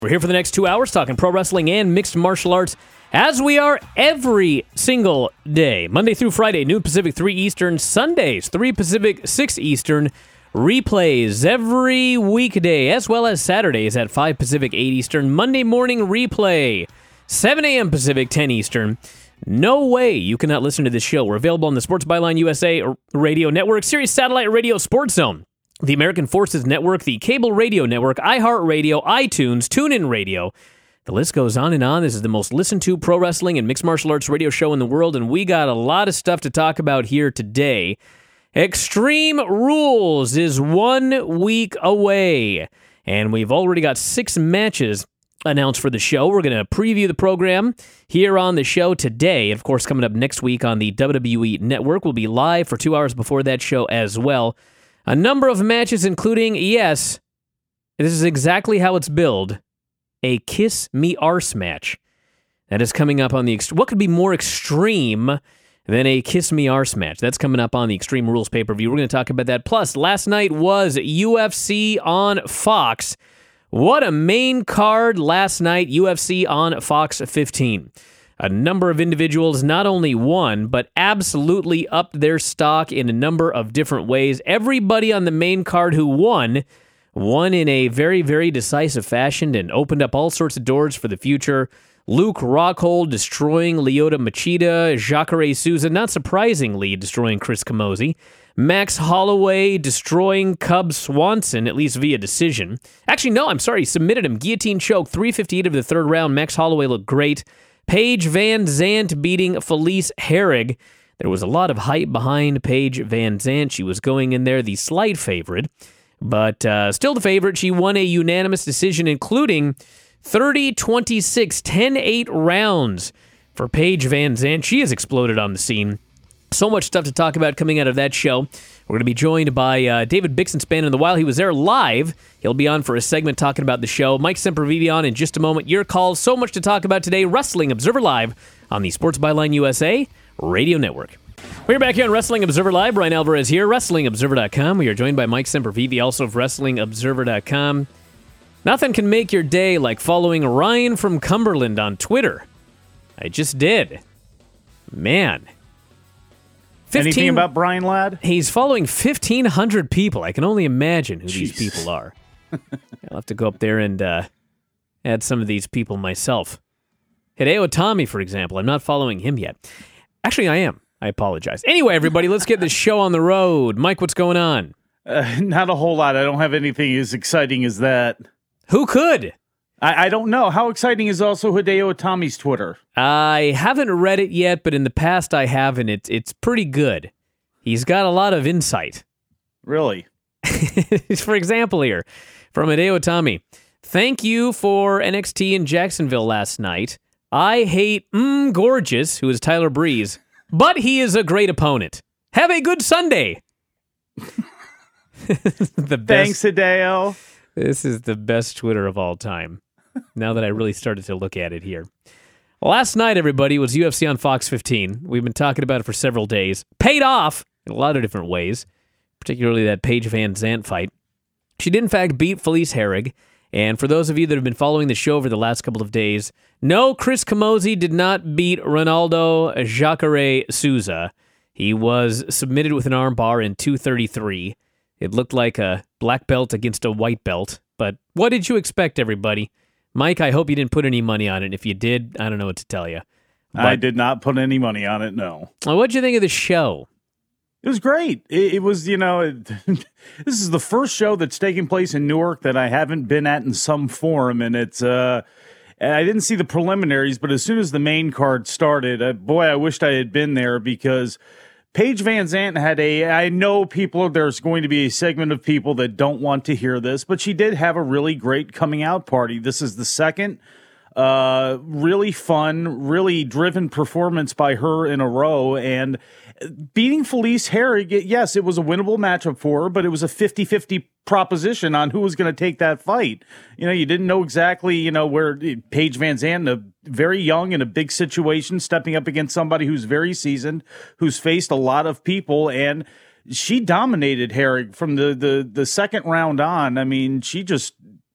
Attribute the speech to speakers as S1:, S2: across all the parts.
S1: We're here for the next 2 hours talking pro wrestling and mixed martial arts, as we are every single day. Monday through Friday, noon Pacific, 3 Eastern. Sundays, 3 Pacific, 6 Eastern. Replays every weekday, as well as Saturdays at 5 Pacific, 8 Eastern. Monday morning replay, 7 a.m. Pacific, 10 Eastern. No way you cannot listen to this show. We're available on the Sports Byline USA radio network, Sirius Satellite Radio Sports Zone, the American Forces Network, the Cable Radio Network, iHeartRadio, iTunes, TuneIn Radio. The list goes on and on. This is the most listened to pro wrestling and mixed martial arts radio show in the world, and we got a lot of stuff to talk about here today. Extreme Rules is 1 week away, and we've already got 6 matches announced for the show. We're going to preview the program here on the show today. Of course, coming up next week on the WWE Network, we'll be live for 2 hours before that show as well. A number of matches, including, yes, this is exactly how it's billed, a Kiss Me Arse match. That is coming up on the... What could be more extreme than a Kiss Me Arse match? That's coming up on the Extreme Rules pay-per-view. We're going to talk about that. Plus, last night was UFC on Fox. What a main card last night, UFC on Fox 15. A number of individuals not only won, but absolutely upped their stock in a number of different ways. Everybody on the main card who won in a very, very decisive fashion and opened up all sorts of doors for the future. Luke Rockhold destroying Lyoto Machida, Jacare Souza, not surprisingly, destroying Chris Camozzi. Max Holloway destroying Cub Swanson, at least via decision. Actually, no, I'm sorry, he submitted him. Guillotine choke, 3:58 of the third round. Max Holloway looked great. Paige Van Zandt beating Felice Herrig. There was a lot of hype behind Paige Van Zandt. She was going in there the slight favorite, but still the favorite. She won a unanimous decision, including 30-26, 10-8 rounds for Paige Van Zandt. She has exploded on the scene. So much stuff to talk about coming out of that show. We're going to be joined by David Bixenspan, and while he was there live, he'll be on for a segment talking about the show. Mike Sempervive on in just a moment. Your calls. So much to talk about today. Wrestling Observer Live on the Sports Byline USA Radio Network. We're back here on Wrestling Observer Live. Brian Alvarez here, WrestlingObserver.com. We are joined by Mike Sempervive, also of WrestlingObserver.com. Nothing can make your day like following Ryan from Cumberland on Twitter. I just did. Man.
S2: Anything about Brian Ladd?
S1: He's following 1,500 people. I can only imagine who these people are. I'll have to go up there and add some of these people myself. Hideo Itami, for example. I'm not following him yet. Actually, I am. I apologize. Anyway, everybody, let's get this show on the road. Mike, what's going on?
S2: Not a whole lot. I don't have anything as exciting as that.
S1: Who could?
S2: I don't know. How exciting is also Hideo Itami's Twitter? I
S1: haven't read it yet, but in the past I have, and it's pretty good. He's got a lot of insight.
S2: Really?
S1: For example here, from Hideo Itami. Thank you for NXT in Jacksonville last night. I hate Gorgeous, who is Tyler Breeze, but he is a great opponent. Have a good Sunday.
S2: Thanks, Hideo.
S1: This is the best Twitter of all time. Now that I really started to look at it here. Last night, everybody, was UFC on Fox 15. We've been talking about it for several days. Paid off in a lot of different ways, particularly that Paige Van Zandt fight. She did, in fact, beat Felice Herrig. And for those of you that have been following the show over the last couple of days, no, Chris Camozzi did not beat Ronaldo Jacare Souza. He was submitted with an armbar in 2:33. It looked like a black belt against a white belt. But what did you expect, everybody? Mike, I hope you didn't put any money on it. If you did, I don't know what to tell you. But
S2: I did not put any money on it, no.
S1: What'd you think of the show?
S2: It was great. It was, this is the first show that's taking place in Newark that I haven't been at in some form, and it's, I didn't see the preliminaries, but as soon as the main card started, boy, I wished I had been there because Paige Van Zandt I know there's going to be a segment of people that don't want to hear this, but she did have a really great coming out party. This is the second really fun, really driven performance by her in a row, and beating Felice Herrig, yes, it was a winnable matchup for her, but it was a 50-50 proposition on who was going to take that fight. You didn't know exactly, where Paige Van Zandt, very young in a big situation, stepping up against somebody who's very seasoned, who's faced a lot of people, and she dominated Herrig from the second round on. I mean, she just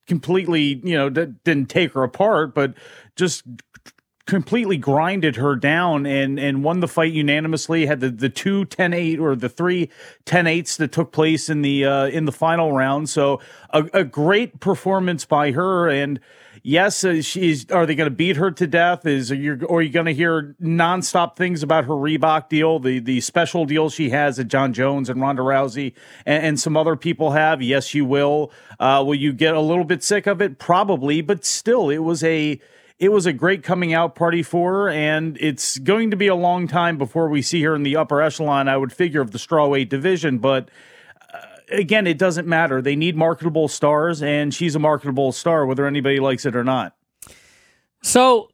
S2: completely, didn't take her apart, but just completely grinded her down and won the fight unanimously. Had the 2 10-8 or the 3 10-8s that took place in the final round. So a great performance by her. And yes, are they going to beat her to death? Are you going to hear nonstop things about her Reebok deal, the special deal she has that John Jones and Ronda Rousey and some other people have? Yes, you will. Will you get a little bit sick of it? Probably, but still, it was a great coming out party for her, and it's going to be a long time before we see her in the upper echelon, I would figure, of the strawweight division. But again, it doesn't matter. They need marketable stars, and she's a marketable star, whether anybody likes it or not.
S1: So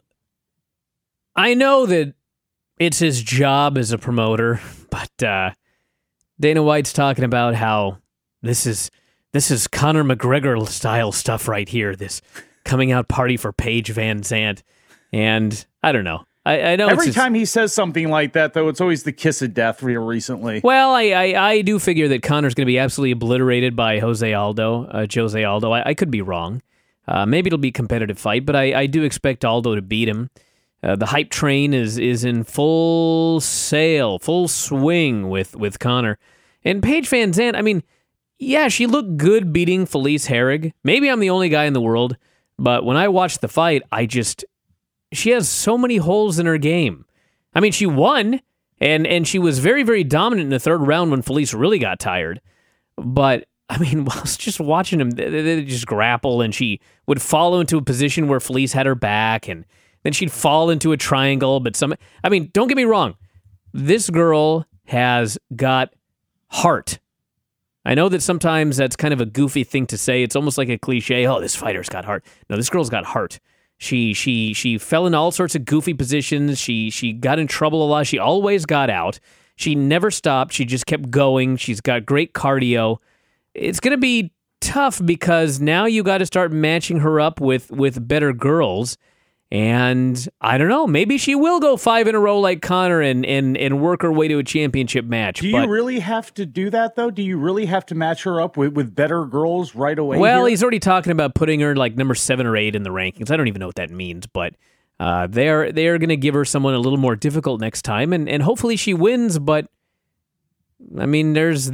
S1: I know that it's his job as a promoter, but Dana White's talking about how this is Conor McGregor style stuff right here. This coming out party for Paige Van Zandt. And I don't know. I know
S2: every time he says something like that, though, it's always the kiss of death here recently.
S1: Well, I do figure that Conor's going to be absolutely obliterated by Jose Aldo. I could be wrong. Maybe it'll be a competitive fight, but I do expect Aldo to beat him. The hype train is in full sail, full swing with Conor. And Paige Van Zandt, I mean, yeah, she looked good beating Felice Herrig. Maybe I'm the only guy in the world, but when I watched the fight, she has so many holes in her game. I mean, she won, and she was very, very dominant in the third round when Felice really got tired. But, I mean, I was just watching them, they just grapple, and she would fall into a position where Felice had her back, and then she'd fall into a triangle. But don't get me wrong. This girl has got heart. I know that sometimes that's kind of a goofy thing to say. It's almost like a cliche. Oh, this fighter's got heart. No, this girl's got heart. She fell in all sorts of goofy positions. She got in trouble a lot. She always got out. She never stopped. She just kept going. She's got great cardio. It's going to be tough because now you got to start matching her up with better girls. And I don't know, maybe she will go 5 in a row like Conor and work her way to a championship match.
S2: Do you really have to do that, though? Do you really have to match her up with better girls right away?
S1: Well,
S2: here?
S1: He's already talking about putting her like number 7 or 8 in the rankings. I don't even know what that means, but they're going to give her someone a little more difficult next time, and hopefully she wins. But I mean, there's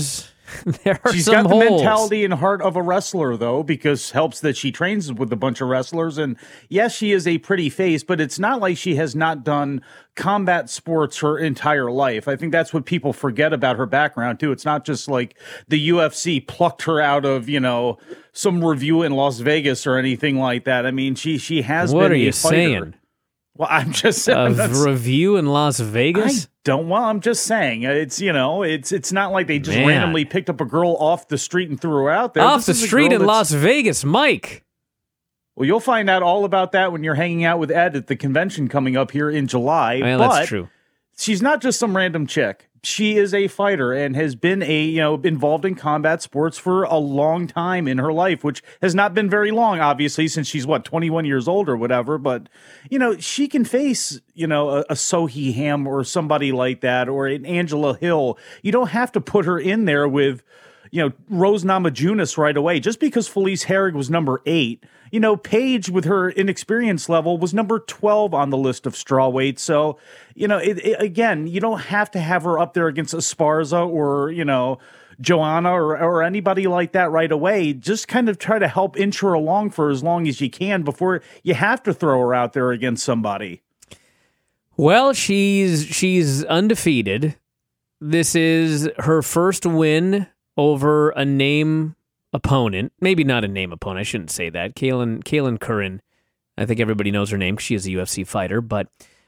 S2: She's
S1: some
S2: got the
S1: holes.
S2: mentality and heart of a wrestler, though, because helps that she trains with a bunch of wrestlers. And yes, she is a pretty face, but it's not like she has not done combat sports her entire life. I think that's what people forget about her background, too. It's not just like the UFC plucked her out of, some review in Las Vegas or anything like that. I mean, she has
S1: what
S2: been
S1: are you
S2: a fighter.
S1: Saying?
S2: Well, I'm just saying.
S1: A review in Las Vegas?
S2: I'm just saying. It's not like they just randomly picked up a girl off the street and threw her out there.
S1: Off the street in Las Vegas, Mike.
S2: Well, you'll find out all about that when you're hanging out with Ed at the convention coming up here in July.
S1: Well,
S2: but
S1: that's true.
S2: She's not just some random chick. She is a fighter and has been involved in combat sports for a long time in her life, which has not been very long, obviously, since she's 21 years old or whatever. But, she can face, a Sohee Ham or somebody like that, or an Angela Hill. You don't have to put her in there with, Rose Namajunas right away. Just because Felice Herrig was number 8, Paige, with her inexperience level, was number 12 on the list of strawweight. So, again, you don't have to have her up there against Esparza or, Joanna or anybody like that right away. Just kind of try to help inch her along for as long as you can before you have to throw her out there against somebody.
S1: Well, she's undefeated. This is her first win over a name opponent. Maybe not a name opponent. I shouldn't say that. Kaylin Curran. I think everybody knows her name because she is a UFC fighter. But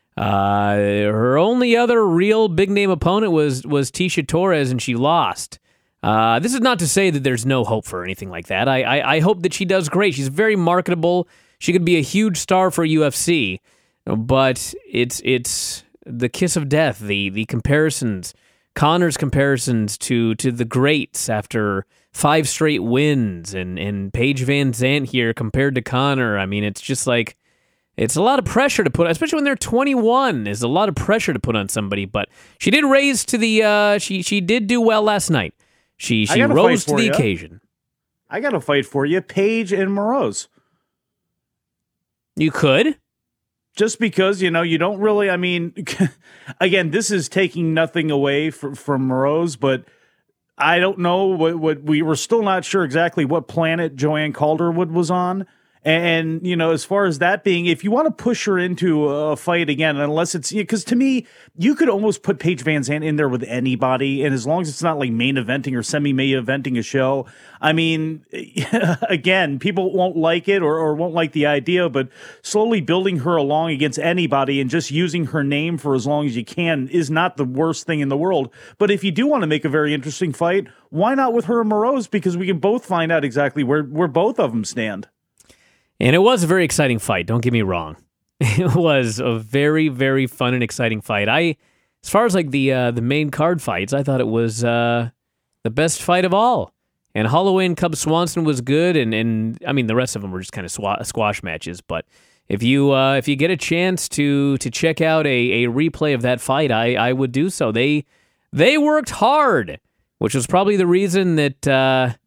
S1: her only other real big name opponent was Tisha Torres, and she lost. This is not to say that there's no hope for her or anything like that. I hope that she does great. She's very marketable. She could be a huge star for UFC. But it's the kiss of death, the comparisons, Conor's comparisons to the greats after 5 straight wins, and Paige Van Zandt here compared to Conor. I mean, it's just like, it's a lot of pressure to put, especially when they're 21, there's a lot of pressure to put on somebody. But she did raise to the, she did do well last night. She rose to the occasion.
S2: I got a fight for you, Paige and Moroz.
S1: You could?
S2: Just because, you don't really, again, this is taking nothing away from Moroz, but I don't know what we were still not sure exactly what planet Joanne Calderwood was on. And, as far as that being, if you want to push her into a fight again, unless it's, because to me, you could almost put Paige Van Zandt in there with anybody. And as long as it's not like main eventing or semi-main eventing a show, again, people won't like it or won't like the idea, but slowly building her along against anybody and just using her name for as long as you can is not the worst thing in the world. But if you do want to make a very interesting fight, why not with her and Moroz? Because we can both find out exactly where both of them stand.
S1: And it was a very exciting fight, don't get me wrong. It was a very, very fun and exciting fight. As far as like the main card fights, I thought it was the best fight of all. And Holloway and Cub Swanson was good, and the rest of them were just kind of squash matches. But if you get a chance to check out a replay of that fight, I would do so. They worked hard, which was probably the reason that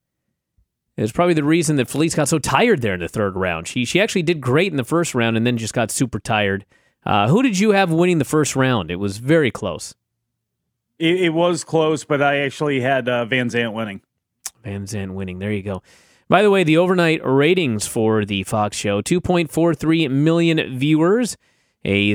S1: Felice got so tired there in the third round. She actually did great in the first round and then just got super tired. Who did you have winning the first round? It was very close.
S2: It was close, but I actually had Van Zandt winning.
S1: Van Zandt winning. There you go. By the way, the overnight ratings for the Fox show, 2.43 million viewers, a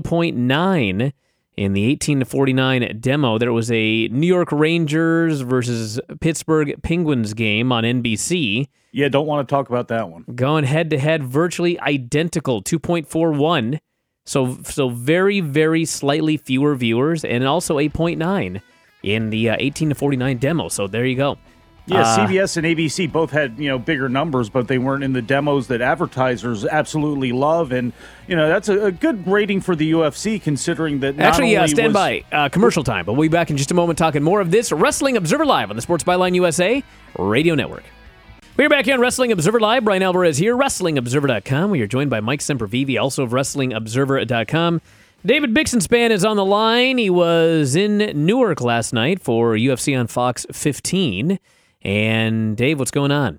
S1: 0.9 in the 18 to 49 demo. There was a New York Rangers versus Pittsburgh Penguins game on NBC.
S2: Yeah, don't want to talk about that one.
S1: Going head-to-head, virtually identical, 2.41. So very, very slightly fewer viewers, and also 8.9 in the 18 to 49 demo. So there you go.
S2: Yeah, CBS and ABC both had, bigger numbers, but they weren't in the demos that advertisers absolutely love. And, that's a good rating for the UFC, considering that
S1: stand by. Commercial time, but we'll be back in just a moment talking more of this Wrestling Observer Live on the Sports Byline USA Radio Network. We're back here on Wrestling Observer Live. Brian Alvarez here, WrestlingObserver.com. We are joined by Mike Sempervive, also of WrestlingObserver.com. David Bixenspan is on the line. He was in Newark last night for UFC on Fox 15. And Dave, what's going on?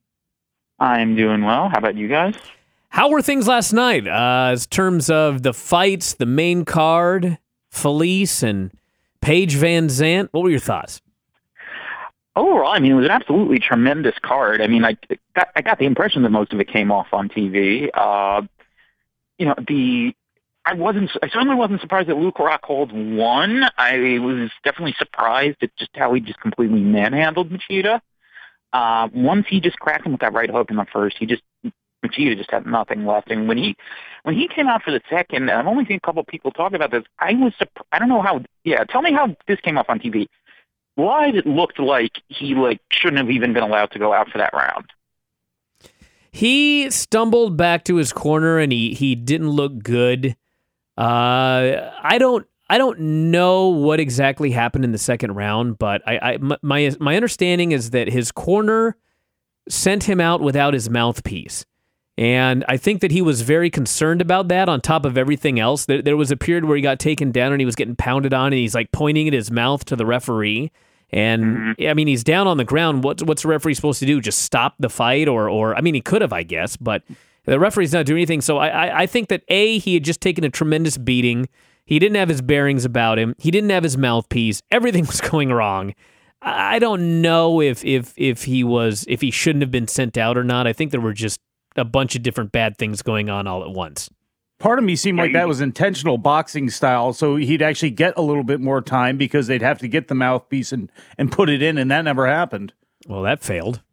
S3: I'm doing well. How about you guys?
S1: How were things last night in terms of the fights, the main card, Felice and Paige Van Zandt? What were your thoughts?
S3: Overall, it was an absolutely tremendous card. I got the impression that most of it came off on TV. I certainly wasn't surprised that Luke Rockhold won. I was definitely surprised at just how he just completely manhandled Machida. Once he just cracked him with that right hook in the first, Machida just had nothing left. And when he came out for the second, and I've only seen a couple of people talk about this, I don't know how. Yeah, tell me how this came off on TV. Live, it looked like he shouldn't have even been allowed to go out for that round.
S1: He stumbled back to his corner and he didn't look good. I don't know what exactly happened in the second round, but my understanding is that his corner sent him out without his mouthpiece. And I think that he was very concerned about that on top of everything else. There was a period where he got taken down and he was getting pounded on and he's pointing at his mouth to the referee. And he's down on the ground. What's the referee supposed to do? Just stop the fight? Or he could have, I guess, but the referee's not doing anything. So I think that he had just taken a tremendous beating. He didn't have his bearings about him. He didn't have his mouthpiece. Everything was going wrong. I don't know if he shouldn't have been sent out or not. I think there were just a bunch of different bad things going on all at once.
S2: Part of me seemed like that was intentional boxing style, so he'd actually get a little bit more time because they'd have to get the mouthpiece and put it in, and that never happened.
S1: Well, that failed.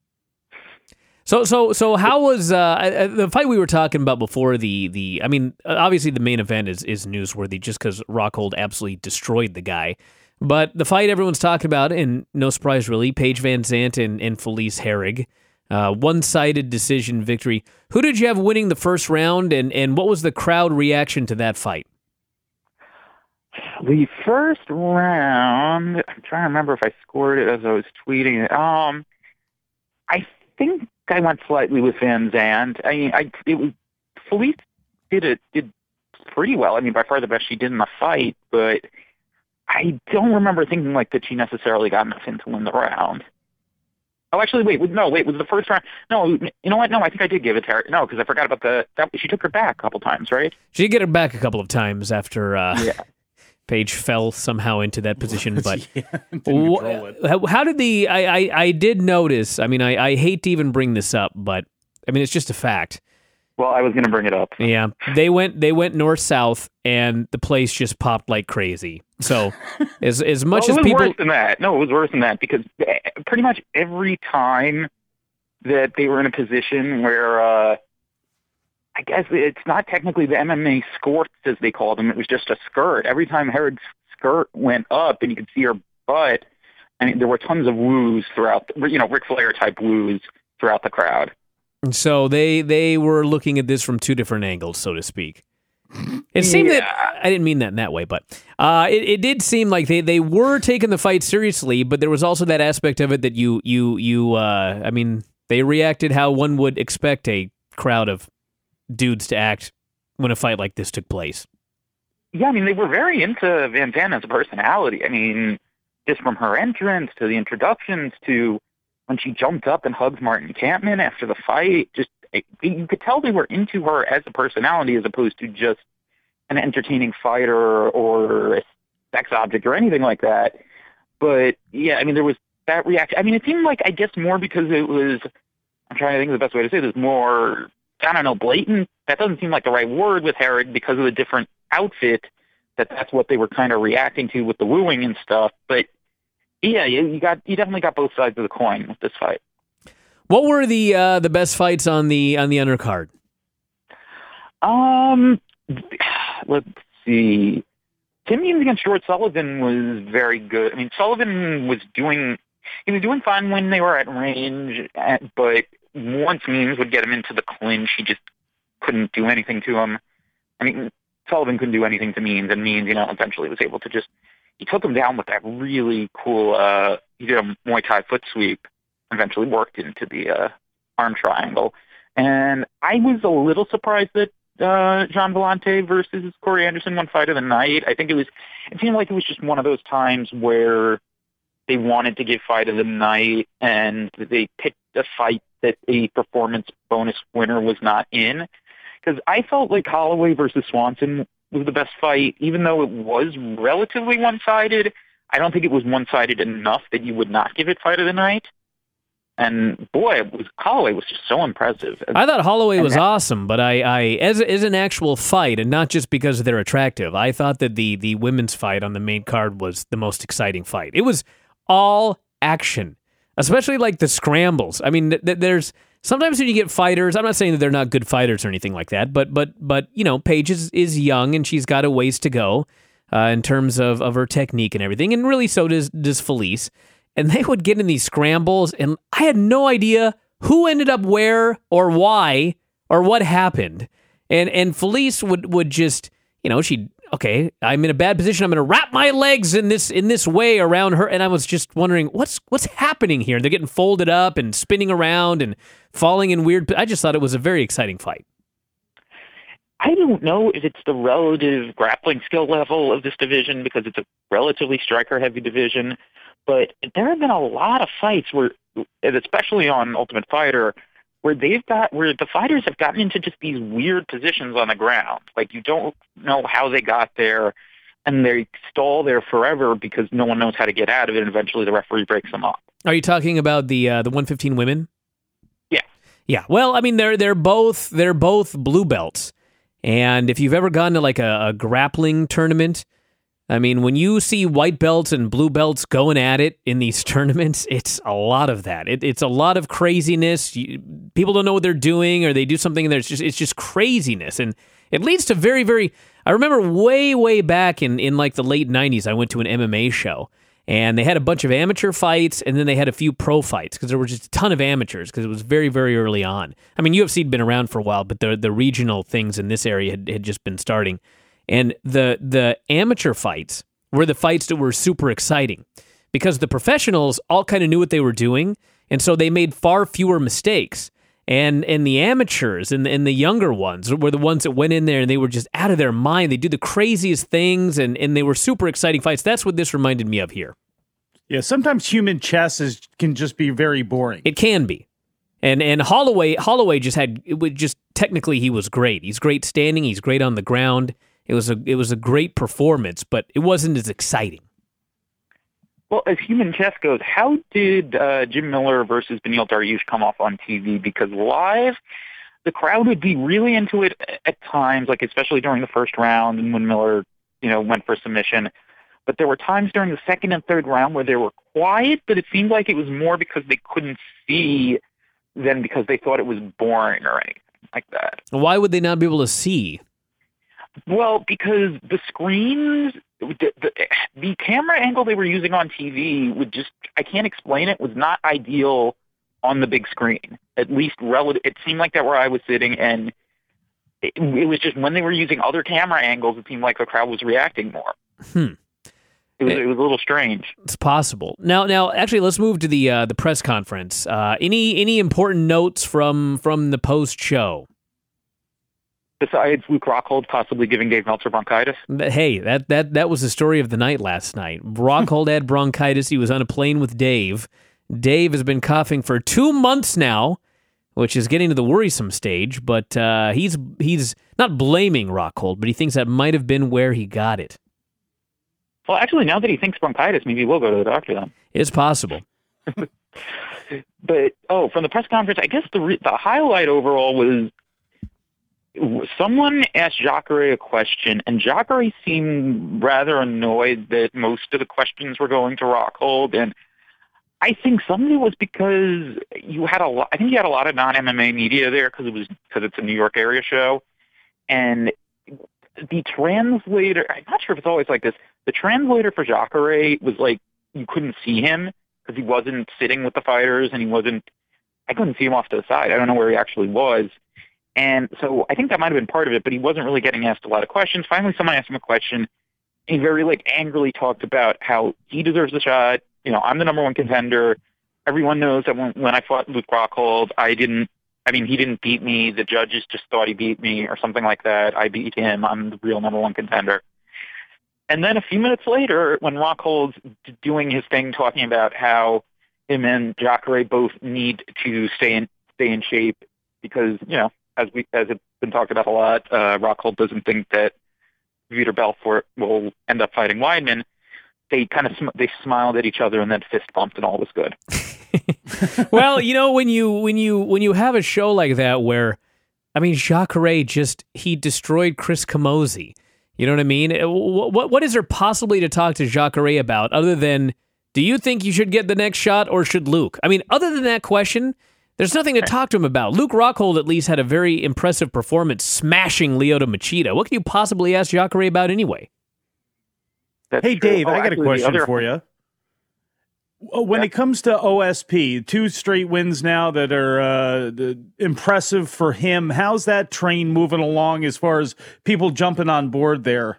S1: So how was the fight we were talking about before obviously the main event is newsworthy just because Rockhold absolutely destroyed the guy. But the fight everyone's talking about, and no surprise really, Paige Van Zandt and Felice Herrig. One-sided decision victory. Who did you have winning the first round, and what was the crowd reaction to that fight?
S3: The first round, I'm trying to remember if I scored it as I was tweeting it. I think I went slightly with Van Zandt. Felice did pretty well. By far the best she did in the fight, but I don't remember thinking that she necessarily got enough in to win the round. Oh, actually, wait, was the first round? No, you know what? No, I think I did give it to her. No, because I forgot about she took her back a couple times, right?
S1: She did get her back a couple of times after Paige fell somehow into that position. But how did I did notice, I mean, I hate to even bring this up, but I mean, it's just a fact.
S3: Well, I was going to bring it up.
S1: Yeah, they went north-south, and the place just popped like crazy. So, as much as people,
S3: it was worse than that. No, it was worse than that because pretty much every time that they were in a position where, I guess it's not technically the MMA skirts as they called them. It was just a skirt. Every time Herod's skirt went up and you could see her butt, I mean, there were tons of woos throughout. Ric Flair type woos throughout the crowd.
S1: So they were looking at this from two different angles, so to speak. It seemed that I didn't mean that in that way, but it did seem like they were taking the fight seriously, but there was also that aspect of it that I mean, they reacted how one would expect a crowd of dudes to act when a fight like this took place.
S3: Yeah, I mean, they were very into Van Zandt as a personality. I mean, just from her entrance to the introductions to when she jumped up and hugged Martin Kampmann after the fight, you could tell they were into her as a personality as opposed to just an entertaining fighter or a sex object or anything like that. But, yeah, I mean, there was that reaction. I mean, it seemed like, I guess, more because it was, I'm trying to think of the best way to say this, more, I don't know, blatant. That doesn't seem like the right word with Herod because of the different outfit, that's what they were kind of reacting to with the wooing and stuff. But, yeah, you definitely got both sides of the coin with this fight.
S1: What were the best fights on the undercard?
S3: Let's see. Tim Means against George Sullivan was very good. I mean, Sullivan was doing fine when they were at range, but once Means would get him into the clinch, he just couldn't do anything to him. I mean, Sullivan couldn't do anything to Means, and Means, eventually was able to he took him down with that really cool, he did a Muay Thai foot sweep, eventually worked into the arm triangle. And I was a little surprised that Jean Vellante versus Corey Anderson won fight of the night. I think it seemed like it was just one of those times where they wanted to give fight of the night and they picked a fight that a performance bonus winner was not in. Because I felt like Holloway versus Swanson was the best fight, even though it was relatively one-sided. I don't think it was one-sided enough that you would not give it fight of the night. And boy, Holloway was just so impressive.
S1: I thought Holloway was awesome, but I as an actual fight, and not just because they're attractive, I thought that the women's fight on the main card was the most exciting fight. It was all action, especially like the scrambles. I mean, there's sometimes when you get fighters, I'm not saying that they're not good fighters or anything like that, but Paige is young and she's got a ways to go in terms of her technique and everything, and really so does Felice. And they would get in these scrambles, and I had no idea who ended up where or why or what happened. And Felice would just, okay, I'm in a bad position. I'm going to wrap my legs in this way around her. And I was just wondering, what's happening here? They're getting folded up and spinning around and falling in weird. I just thought it was a very exciting fight.
S3: I don't know if it's the relative grappling skill level of this division because it's a relatively striker-heavy division. But there have been a lot of fights where, especially on Ultimate Fighter, where the fighters have gotten into just these weird positions on the ground. Like you don't know how they got there, and they stall there forever because no one knows how to get out of it, and eventually the referee breaks them up.
S1: Are you talking about the 115 women?
S3: Yeah.
S1: Yeah. Well, I mean, they're both blue belts, and if you've ever gone to like a grappling tournament, I mean, when you see white belts and blue belts going at it in these tournaments, it's a lot of that. It's a lot of craziness. People don't know what they're doing, or they do something, and it's just craziness. And it leads to very, very... I remember way, way back in like the late 90s, I went to an MMA show, and they had a bunch of amateur fights, and then they had a few pro fights, because there were just a ton of amateurs, because it was very, very early on. I mean, UFC had been around for a while, but the regional things in this area had just been starting. And the amateur fights were the fights that were super exciting because the professionals all kind of knew what they were doing, and so they made far fewer mistakes. And the amateurs and the younger ones were the ones that went in there and they were just out of their mind. They do the craziest things, and they were super exciting fights. That's what this reminded me of here.
S2: Yeah, sometimes human chess can just be very boring.
S1: It can be. And Holloway just technically he was great. He's great standing, he's great on the ground. It was a great performance, but it wasn't as exciting.
S3: Well, as human chess goes, how did Jim Miller versus Beneil Dariush come off on TV? Because live, the crowd would be really into it at times, like especially during the first round and when Miller, went for submission. But there were times during the second and third round where they were quiet, but it seemed like it was more because they couldn't see than because they thought it was boring or anything like that.
S1: Why would they not be able to see?
S3: Well, because the screens, the camera angle they were using on TV I can't explain it, was not ideal on the big screen. At least it seemed like that where I was sitting, and it was just when they were using other camera angles, it seemed like the crowd was reacting more. It was a little strange.
S1: It's possible. Now, actually, let's move to the press conference. Any important notes from the post show?
S3: Besides Luke Rockhold possibly giving Dave Meltzer bronchitis?
S1: Hey, that was the story of the night last night. Rockhold had bronchitis. He was on a plane with Dave. Dave has been coughing for 2 months now, which is getting to the worrisome stage, but he's not blaming Rockhold, but he thinks that might have been where he got it.
S3: Well, actually, now that he thinks bronchitis, maybe we'll go to the doctor then.
S1: It's possible.
S3: But, from the press conference, I guess the highlight overall was someone asked Jacare a question, and Jacare seemed rather annoyed that most of the questions were going to Rockhold, and I think some of it was because you had a lot of non-MMA media there because it's a New York area show, and the translator, I'm not sure if it's always like this, the translator for Jacare was like, you couldn't see him because he wasn't sitting with the fighters, and I couldn't see him off to the side. I don't know where he actually was. And so I think that might have been part of it, but he wasn't really getting asked a lot of questions. Finally, someone asked him a question, and he very angrily talked about how he deserves the shot. I'm the number one contender. Everyone knows that when I fought Luke Rockhold, he didn't beat me. The judges just thought he beat me or something like that. I beat him. I'm the real number one contender. And then a few minutes later, when Rockhold's doing his thing, talking about how him and Jacare both need to stay in shape because, as it's been talked about a lot, Rockhold doesn't think that Vitor Belfort will end up fighting Weidman. They they smiled at each other and then fist bumped, and all was good.
S1: Well, when you have a show like that where, Jacare he destroyed Chris Camozzi. You know what I mean? What is there possibly to talk to Jacare about other than, do you think you should get the next shot or should Luke? Other than that question, there's nothing to talk to him about. Luke Rockhold at least had a very impressive performance smashing Lyoto Machida. What can you possibly ask Jacare about anyway?
S2: Hey, Dave, I got a question for you. When it comes to OSP, 2 straight wins now that are impressive for him, how's that train moving along as far as people jumping on board there?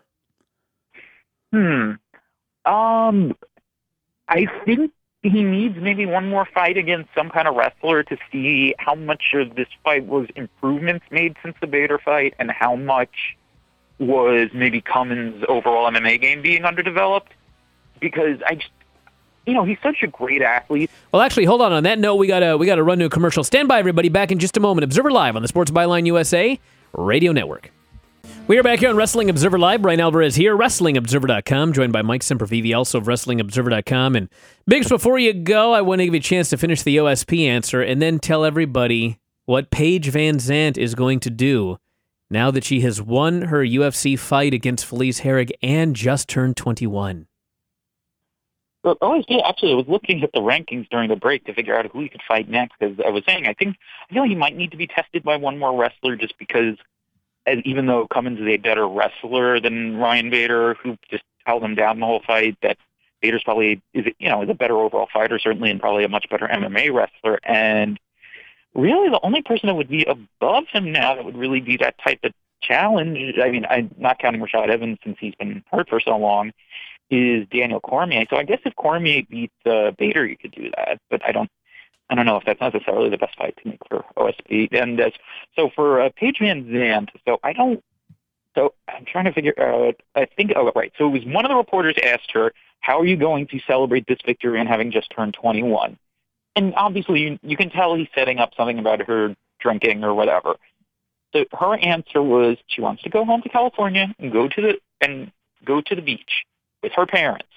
S3: I think he needs maybe one more fight against some kind of wrestler to see how much of this fight was improvements made since the Bader fight and how much was maybe Cummins' overall MMA game being underdeveloped. Because he's such a great athlete.
S1: Well, actually, hold on. On that note, we gotta run to a commercial. Stand by, everybody. Back in just a moment. Observer Live on the Sports Byline USA Radio Network. We are back here on Wrestling Observer Live. Brian Alvarez here, WrestlingObserver.com, joined by Mike Sempervive, also of WrestlingObserver.com. And Biggs, before you go, I want to give you a chance to finish the OSP answer and then tell everybody what Paige Van Zandt is going to do now that she has won her UFC fight against Felice Herrig and just turned 21.
S3: Well, actually, I was looking at the rankings during the break to figure out who he could fight next, because I was saying I feel like he might need to be tested by one more wrestler just because, even though Cummins is a better wrestler than Ryan Bader, who just held him down the whole fight, that Bader's probably is a better overall fighter, certainly, and probably a much better MMA wrestler. And really, the only person that would be above him now that would really be that type of challenge, I'm not counting Rashad Evans since he's been hurt for so long, is Daniel Cormier. So I guess if Cormier beats Bader, you could do that. But I don't know if that's necessarily the best fight to make for OSP. And so for Paige Van Zandt, so I don't So I'm trying to figure out, I think, oh, right. So it was one of the reporters asked her, how are you going to celebrate this victory and having just turned 21? And obviously you can tell he's setting up something about her drinking or whatever. So her answer was she wants to go home to California and go to the beach with her parents.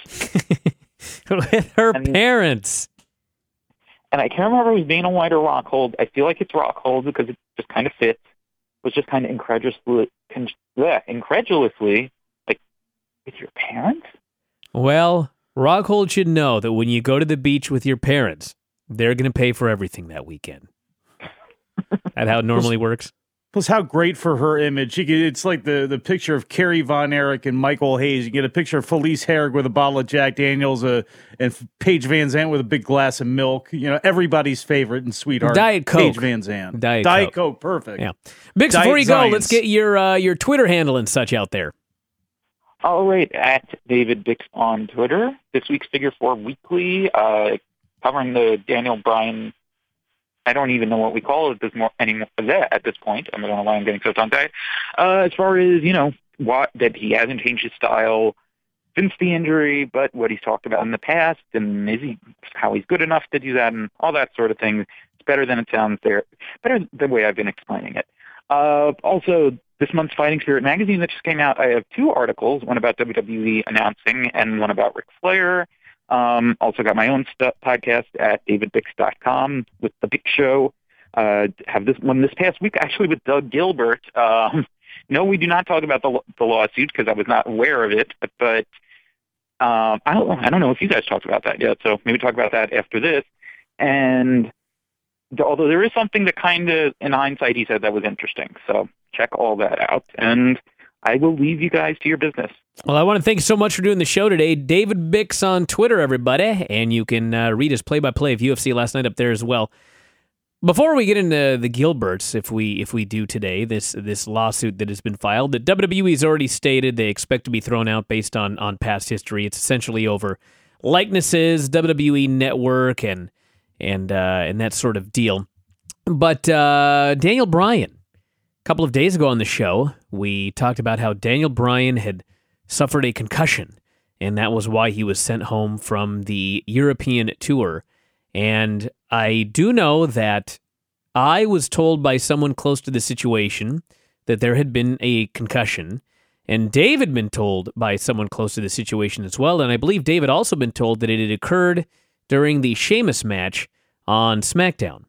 S1: With her parents.
S3: And I can't remember if it was Dana White or Rockhold. I feel like it's Rockhold because it just kind of fits. It was just kind of incredulously, like, with your parents?
S1: Well, Rockhold should know that when you go to the beach with your parents, they're going to pay for everything that weekend. That's how it normally works.
S2: Plus, how great for her image. It's like the picture of Kerry Von Erich and Michael Hayes. You get a picture of Felice Herrig with a bottle of Jack Daniels and Paige Van Zandt with a big glass of milk. You know, everybody's favorite and sweetheart.
S1: Diet Coke.
S2: Paige Van Zandt.
S1: Diet
S2: Coke. Perfect.
S1: Yeah. Bix, before you go, let's get your Twitter handle and such out there.
S3: All right, at David Bix on Twitter. This week's Figure 4 Weekly, covering the Daniel Bryan. I don't even know what we call it anymore at this point. I don't know why I'm getting so tongue-tied. As far as, that he hasn't changed his style since the injury, but what he's talked about in the past, and how he's good enough to do that, and all that sort of thing. It's better than it sounds there. Better the way I've been explaining it. Also, this month's Fighting Spirit magazine that just came out, I have 2 articles, one about WWE announcing and one about Ric Flair. Also got my own podcast at davidbix.com with The Bix Show. Have this one this past week actually with Doug Gilbert. No, we do not talk about the lawsuit because I was not aware of it, but I don't know if you guys talked about that yet, so maybe talk about that after this. And although there is something that kind of, in hindsight, he said that was interesting. So check all that out, and I will leave you guys to your business.
S1: Well, I want to thank you so much for doing the show today. David Bix on Twitter, everybody, and you can read his play-by-play of UFC last night up there as well. Before we get into the Gilberts, if we do today, this lawsuit that has been filed, that WWE's already stated they expect to be thrown out based on past history. It's essentially over likenesses, WWE Network, and that sort of deal. But Daniel Bryan, a couple of days ago on the show, we talked about how Daniel Bryan had suffered a concussion, and that was why he was sent home from the European tour. And I do know that I was told by someone close to the situation that there had been a concussion, and Dave had been told by someone close to the situation as well, and I believe Dave had also been told that it had occurred during the Sheamus match on SmackDown.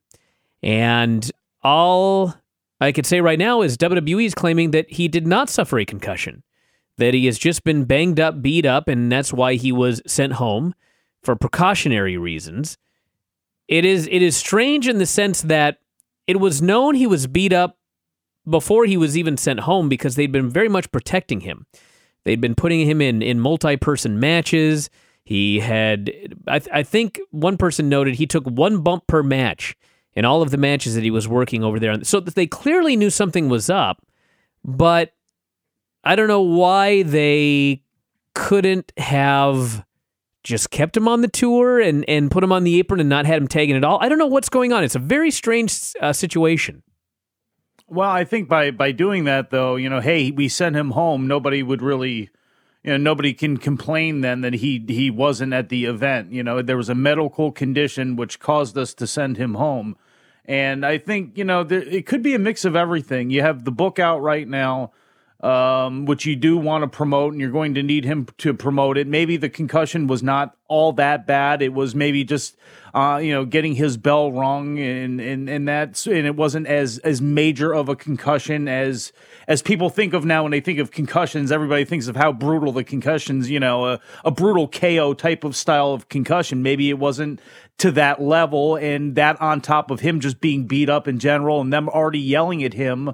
S1: And all I could say right now is WWE is claiming that he did not suffer a concussion, that he has just been banged up, beat up, and that's why he was sent home for precautionary reasons. It is strange in the sense that it was known he was beat up before he was even sent home because they'd been very much protecting him. They'd been putting him in multi-person matches. He had, I think one person noted he took 1 bump per match in all of the matches that he was working over there. So they clearly knew something was up, but I don't know why they couldn't have just kept him on the tour and put him on the apron and not had him tagging at all. I don't know what's going on. It's a very strange situation.
S2: Well, I think by doing that, though, hey, we sent him home. Nobody would really, nobody can complain then that he wasn't at the event. There was a medical condition which caused us to send him home. And I think, it could be a mix of everything. You have the book out right now, which you do want to promote, and you're going to need him to promote it. Maybe the concussion was not all that bad. It was maybe just, getting his bell rung, and it wasn't as major of a concussion as people think of now when they think of concussions. Everybody thinks of how brutal the concussions, a brutal KO type of style of concussion. Maybe it wasn't to that level, and that on top of him just being beat up in general, and them already yelling at him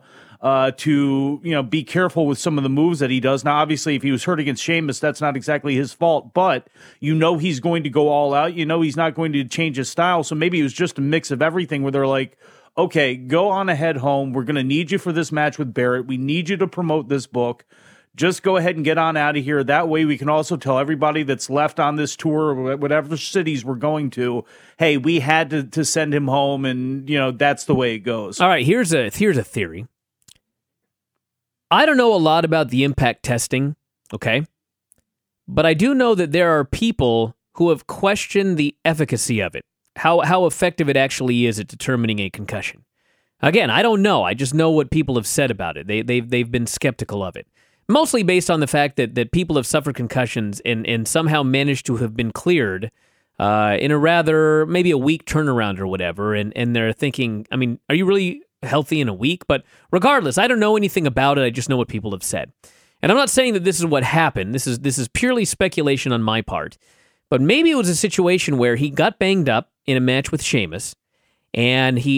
S2: to be careful with some of the moves that he does. Now, obviously, if he was hurt against Sheamus, that's not exactly his fault, but he's going to go all out. He's not going to change his style, so maybe it was just a mix of everything where they're like, okay, go on ahead home. We're going to need you for this match with Barrett. We need you to promote this book. Just go ahead and get on out of here. That way we can also tell everybody that's left on this tour, or whatever cities we're going to, hey, we had to send him home, and that's the way it goes.
S1: All right, here's a theory. I don't know a lot about the impact testing, okay? But I do know that there are people who have questioned the efficacy of it, how effective it actually is at determining a concussion. Again, I don't know. I just know what people have said about it. They've been skeptical of it. Mostly based on the fact that people have suffered concussions and somehow managed to have been cleared in a rather, maybe a week turnaround or whatever, and they're thinking, I mean, are you really healthy in a week? But regardless, I don't know anything about it. I just know what people have said. And I'm not saying that this is what happened. This is purely speculation on my part. But maybe it was a situation where he got banged up in a match with Sheamus, and he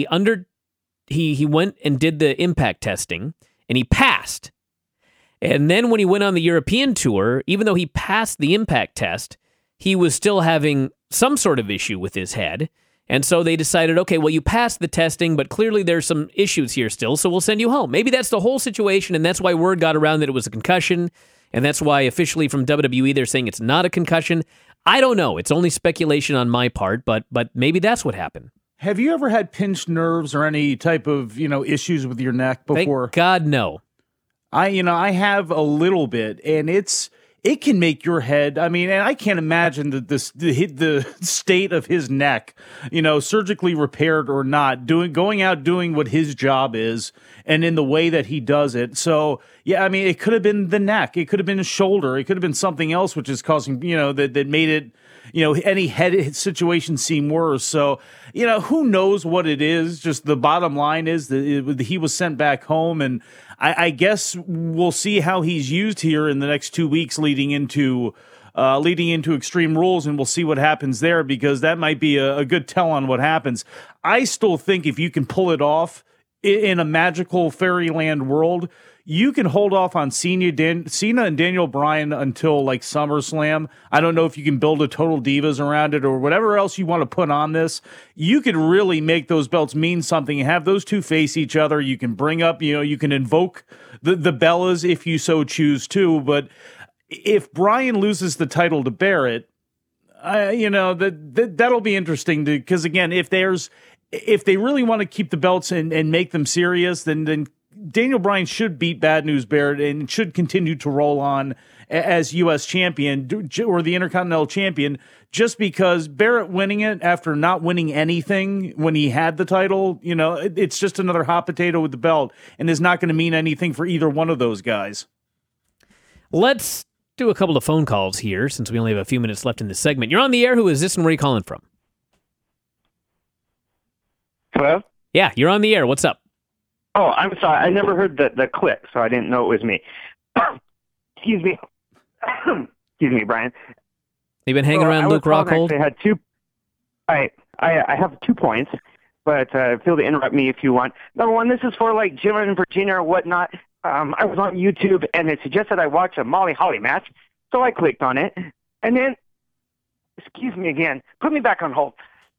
S1: went and did the impact testing, and he passed. And then when he went on the European tour, even though he passed the impact test, he was still having some sort of issue with his head. And so they decided, okay, well, you passed the testing, but clearly there's some issues here still, so we'll send you home. Maybe that's the whole situation, and that's why word got around that it was a concussion, and that's why officially from WWE they're saying it's not a concussion. I don't know. It's only speculation on my part, but maybe that's what happened.
S2: Have you ever had pinched nerves or any type of, issues with your neck before?
S1: Thank God, no.
S2: I have a little bit, and it can make your head. I mean, and I can't imagine the state of his neck, surgically repaired or not, going out doing what his job is, and in the way that he does it. So yeah, I mean, it could have been the neck, it could have been his shoulder, it could have been something else, which is causing that made it. Any head situation seem worse. So, who knows what it is? Just the bottom line is that he was sent back home, and I guess we'll see how he's used here in the next 2 weeks leading into Extreme Rules, and we'll see what happens there, because that might be a good tell on what happens. I still think if you can pull it off in a magical fairyland world, you can hold off on Cena and Daniel Bryan until like SummerSlam. I don't know if you can build a Total Divas around it or whatever else you want to put on this. You could really make those belts mean something and have those two face each other. You can bring up, you can invoke the Bellas if you so choose to. But if Bryan loses the title to Barrett, that'll be interesting because again, if they really want to keep the belts and make them serious, then Daniel Bryan should beat Bad News Barrett and should continue to roll on as U.S. champion or the Intercontinental champion, just because Barrett winning it after not winning anything when he had the title, it's just another hot potato with the belt and is not going to mean anything for either one of those guys.
S1: Let's do a couple of phone calls here since we only have a few minutes left in this segment. You're on the air. Who is this and where are you calling from?
S4: Hello?
S1: Yeah, you're on the air. What's up?
S4: Oh, I'm sorry. I never heard the click, so I didn't know it was me. Excuse me. Excuse me, Brian.
S1: You've been hanging around Luke Rockhold?
S4: I have 2 points, but feel to interrupt me if you want. Number one, this is for like Jim and Virginia or whatnot. I was on YouTube, and it suggested I watch a Molly Holly match, so I clicked on it. And then, excuse me again, put me back on hold.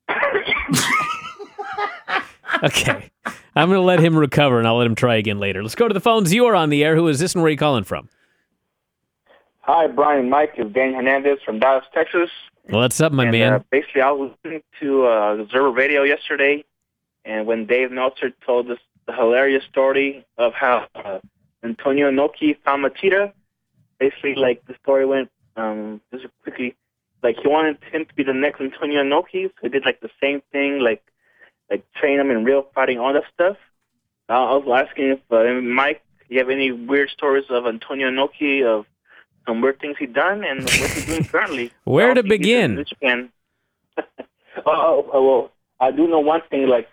S1: Okay. I'm going to let him recover, and I'll let him try again later. Let's go to the phones. You are on the air. Who is this, and where are you calling from?
S5: Hi, Brian Mike. It's Dan Hernandez from Dallas, Texas.
S1: What's up, my man?
S5: Basically, I was listening to Observer Radio yesterday, and when Dave Meltzer told us the hilarious story of how Antonio Inoki found Machida, basically, like, the story went just quickly. Like, he wanted him to be the next Antonio Inoki, so he did, like, the same thing, like train him in real fighting, all that stuff. I was asking if, Mike, you have any weird stories of Antonio Inoki, of some weird things he's done, and what he's doing currently.
S1: Where to begin?
S5: Well, I do know one thing, like,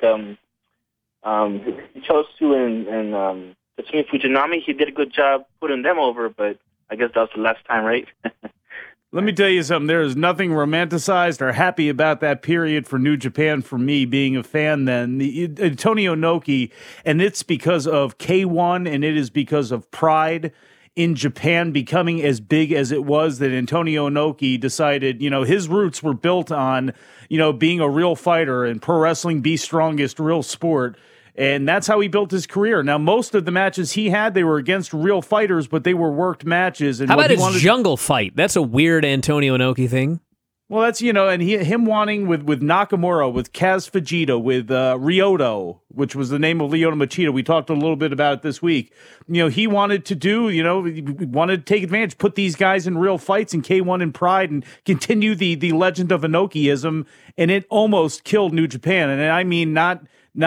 S5: he chose to, and Tatsumi Fujinami, he did a good job putting them over, but I guess that was the last time, right?
S2: Let me tell you something. There is nothing romanticized or happy about that period for New Japan for me, being a fan then. Antonio Inoki, and it's because of K1, and it is because of Pride in Japan becoming as big as it was, that Antonio Inoki decided, his roots were built on, being a real fighter and pro wrestling, be strongest, real sport. And that's how he built his career. Now, most of the matches he had, they were against real fighters, but they were worked matches. And
S1: how about his jungle fight? That's a weird Antonio Inoki thing.
S2: Well, that's, and him wanting with Nakamura, with Kaz Fujita, with Ryota, which was the name of Lyoto Machida. We talked a little bit about it this week. He wanted to do, he wanted to take advantage, put these guys in real fights in K1 and Pride and continue the legend of Inokiism, and it almost killed New Japan. And I mean, not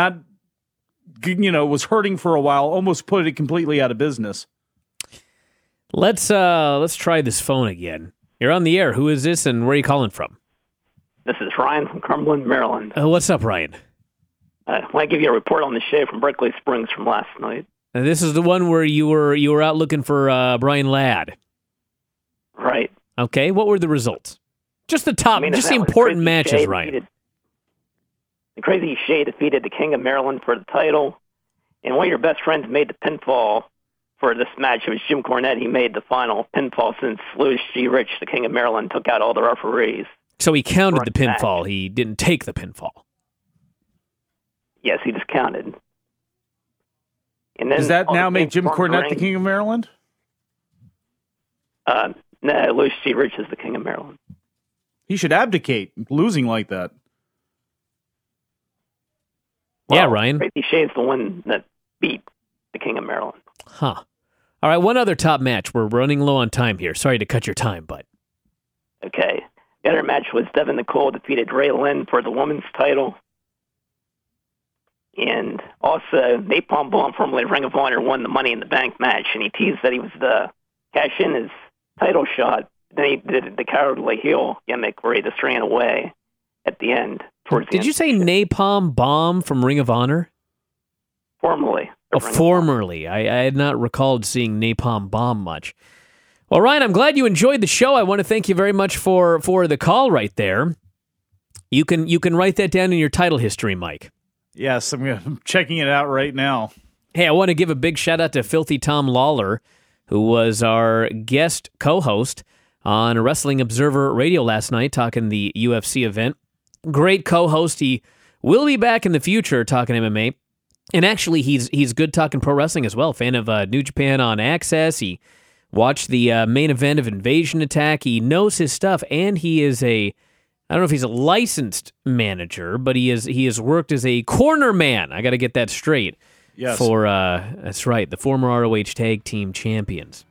S2: was hurting for a while, almost put it completely out of business.
S1: Let's try this phone again. You're on the air. Who is this, and where are you calling from?
S6: This is Ryan from Cumberland, Maryland.
S1: What's up, Ryan?
S6: I want to give you a report on the show from Berkeley Springs from last night.
S1: And this is the one where you were out looking for Brian Ladd.
S6: Right.
S1: Okay. What were the results? Just the top, just the important matches, Ryan.
S6: The Crazy Shea defeated the King of Maryland for the title, and one of your best friends made the pinfall for this match. It was Jim Cornette. He made the final pinfall since Louis G. Rich, the King of Maryland, took out all the referees.
S1: So he counted the pinfall. He didn't take the pinfall.
S6: Yes, he just counted. And then
S2: does that now make Jim Cornette the King of Maryland?
S6: No, Louis G. Rich is the King of Maryland.
S2: He should abdicate, losing like that.
S1: Yeah, Ryan.
S6: Crazy Shea is the one that beat the King of Maryland.
S1: Huh. All right, one other top match. We're running low on time here. Sorry to cut your time, bud.
S6: Okay. The other match was Devin Nicole defeated Ray Lynn for the women's title. And also, Napalm Bomb, formerly Ring of Honor, won the Money in the Bank match, and he teased that he was the cash in his title shot. Then he did the cowardly heel gimmick where he just ran away at the end.
S1: Did you say Napalm Bomb from Ring of Honor?
S6: Formerly.
S1: Formerly. I had not recalled seeing Napalm Bomb much. Well, Ryan, I'm glad you enjoyed the show. I want to thank you very much for the call right there. You can write that down in your title history, Mike.
S2: Yes, I'm checking it out right now.
S1: Hey, I want to give a big shout out to Filthy Tom Lawler, who was our guest co-host on Wrestling Observer Radio last night, talking the UFC event. Great co-host. He will be back in the future talking MMA. And actually, he's good talking pro wrestling as well. Fan of New Japan on Access. He watched the main event of Invasion Attack. He knows his stuff, and he is I don't know if he's a licensed manager, but he has worked as a corner man. I got to get that straight.
S2: Yes.
S1: For that's right, the former ROH Tag Team Champions.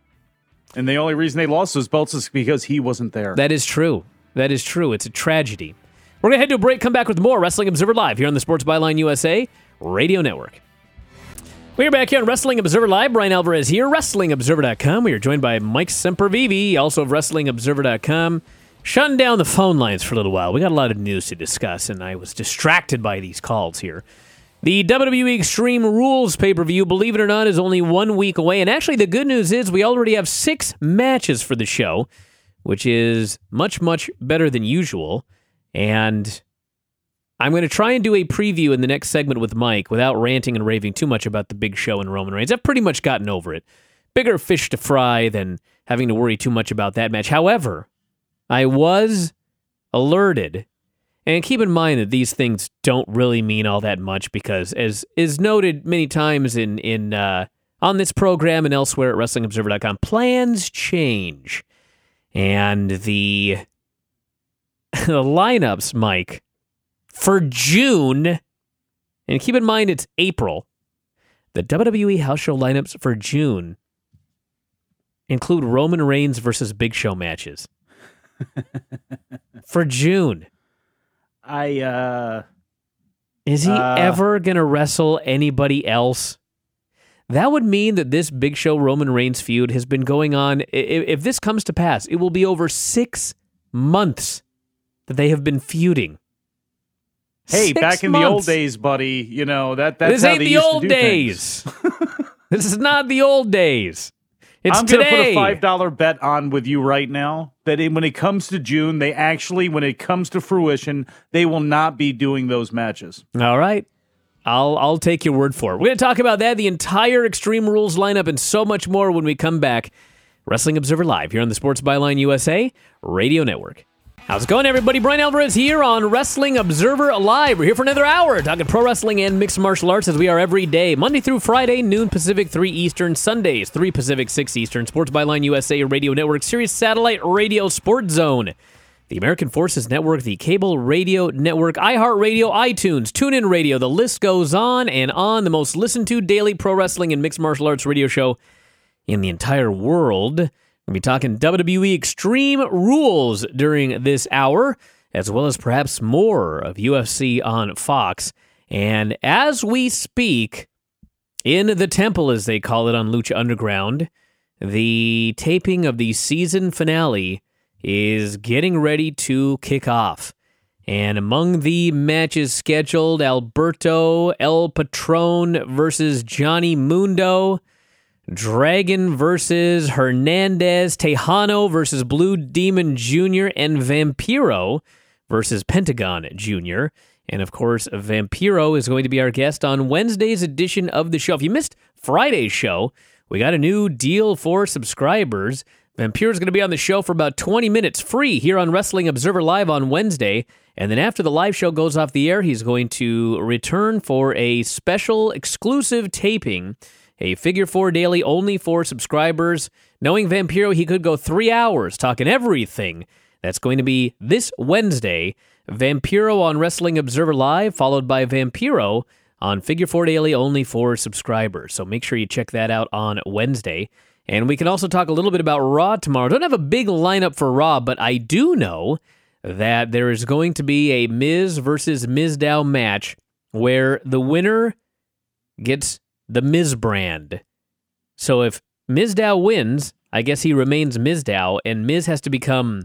S2: And the only reason they lost those belts is because he wasn't there.
S1: That is true. It's a tragedy. We're going to head to a break, come back with more Wrestling Observer Live here on the Sports Byline USA Radio Network. We're back here on Wrestling Observer Live. Brian Alvarez here, WrestlingObserver.com. We are joined by Mike Sempervive, also of WrestlingObserver.com. Shutting down the phone lines for a little while. We got a lot of news to discuss, and I was distracted by these calls here. The WWE Extreme Rules pay-per-view, believe it or not, is only 1 week away. And actually, the good news is we already have 6 matches for the show, which is much, much better than usual. And I'm going to try and do a preview in the next segment with Mike without ranting and raving too much about the Big Show and Roman Reigns. I've pretty much gotten over it. Bigger fish to fry than having to worry too much about that match. However, I was alerted, and keep in mind that these things don't really mean all that much because, as is noted many times on this program and elsewhere at WrestlingObserver.com, plans change. And the lineups, Mike, for June, and keep in mind it's April, the WWE House Show lineups for June include Roman Reigns versus Big Show matches. For June. Is he ever going to wrestle anybody else? That would mean that this Big Show Roman Reigns feud has been going on. If this comes to pass, it will be over 6 months that they have been feuding.
S2: Hey,
S1: 6
S2: back in
S1: months.
S2: the old days, buddy, that's
S1: this
S2: how
S1: ain't
S2: they
S1: the
S2: used
S1: old
S2: to do
S1: days.
S2: things.
S1: This is not the old days. It's
S2: I'm going to
S1: today.
S2: put a $5 bet on with you right now that when it comes to June, when it comes to fruition, they will not be doing those matches.
S1: All right. I'll take your word for it. We're going to talk about that, the entire Extreme Rules lineup, and so much more when we come back. Wrestling Observer Live here on the Sports Byline USA Radio Network. How's it going, everybody? Brian Alvarez here on Wrestling Observer Live. We're here for another hour talking pro wrestling and mixed martial arts as we are every day, Monday through Friday, noon Pacific, 3 Eastern, Sundays, 3 Pacific, 6 Eastern, Sports Byline USA Radio Network, Sirius Satellite Radio Sports Zone. the American Forces Network, the Cable Radio Network, iHeartRadio, iTunes, TuneIn Radio. The list goes on and on. The most listened to daily pro wrestling and mixed martial arts radio show in the entire world. We'll be talking WWE Extreme Rules during this hour, as well as perhaps more of UFC on Fox. And as we speak, in the temple, as they call it on Lucha Underground, the taping of the season finale is getting ready to kick off. And among the matches scheduled, Alberto El Patron versus Johnny Mundo, Dragon versus Hernandez, Tejano versus Blue Demon Jr., and Vampiro versus Pentagon Jr., and, of course, Vampiro is going to be our guest on Wednesday's edition of the show. If you missed Friday's show, we got a new deal for subscribers. Vampiro is going to be on the show for about 20 minutes free here on Wrestling Observer Live on Wednesday. And then after the live show goes off the air, he's going to return for a special exclusive taping, a Figure 4 Daily only for subscribers. Knowing Vampiro, he could go 3 hours talking everything. That's going to be this Wednesday. Vampiro on Wrestling Observer Live, followed by Vampiro on Figure 4 Daily only for subscribers. So make sure you check that out on Wednesday. And we can also talk a little bit about Raw tomorrow. Don't have a big lineup for Raw, but I do know that there is going to be a Miz versus Mizdow match where the winner gets the Miz brand. So if Mizdow wins, I guess he remains Mizdow, and Miz has to become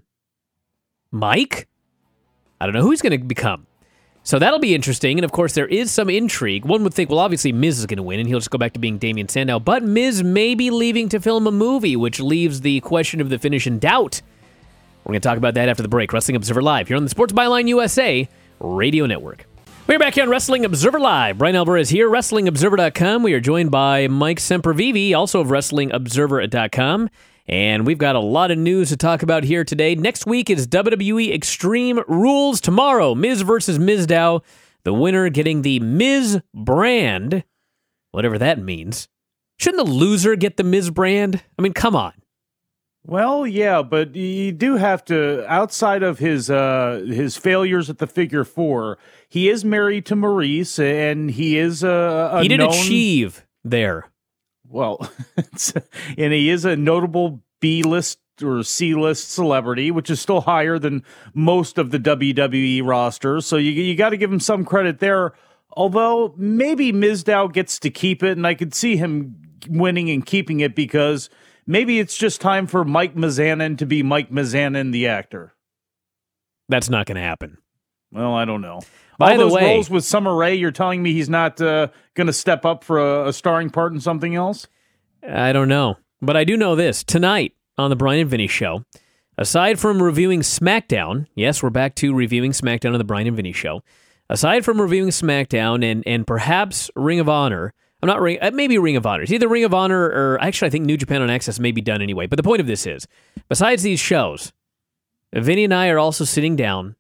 S1: Mike? I don't know who he's going to become. So that'll be interesting, and of course there is some intrigue. One would think, well, obviously Miz is going to win, and he'll just go back to being Damian Sandow, but Miz may be leaving to film a movie, which leaves the question of the finish in doubt. We're going to talk about that after the break. Wrestling Observer Live here on the Sports Byline USA Radio Network. We're back here on Wrestling Observer Live. Brian Alvarez here, WrestlingObserver.com. We are joined by Mike Sempervive, also of WrestlingObserver.com. And we've got a lot of news to talk about here today. Next week is WWE Extreme Rules. Tomorrow, Miz versus Mizdow. The winner getting the Miz brand, whatever that means. Shouldn't the loser get the Miz brand? I mean, come on.
S2: Well, yeah, but you do have to, outside of his failures at the Figure 4, he is married to Maurice, and he is a
S1: he did
S2: known,
S1: achieve there.
S2: Well, and he is a notable B-list or C-list celebrity, which is still higher than most of the WWE roster. So you got to give him some credit there. Although maybe Mizdow gets to keep it, and I could see him winning and keeping it because maybe it's just time for Mike Mizanin to be Mike Mizanin, the actor.
S1: That's not going to happen.
S2: Well, I don't know.
S1: By
S2: All
S1: the
S2: those
S1: way,
S2: roles with Summer Rae, you're telling me he's not going to step up for a starring part in something else?
S1: I don't know. But I do know this. Tonight on the Brian and Vinny Show, aside from reviewing SmackDown, yes, we're back to reviewing SmackDown on the Brian and Vinny Show. Aside from reviewing SmackDown and perhaps Ring of Honor, maybe Ring of Honor. It's either Ring of Honor or actually I think New Japan on Access may be done anyway. But the point of this is, besides these shows, Vinny and I are also sitting down,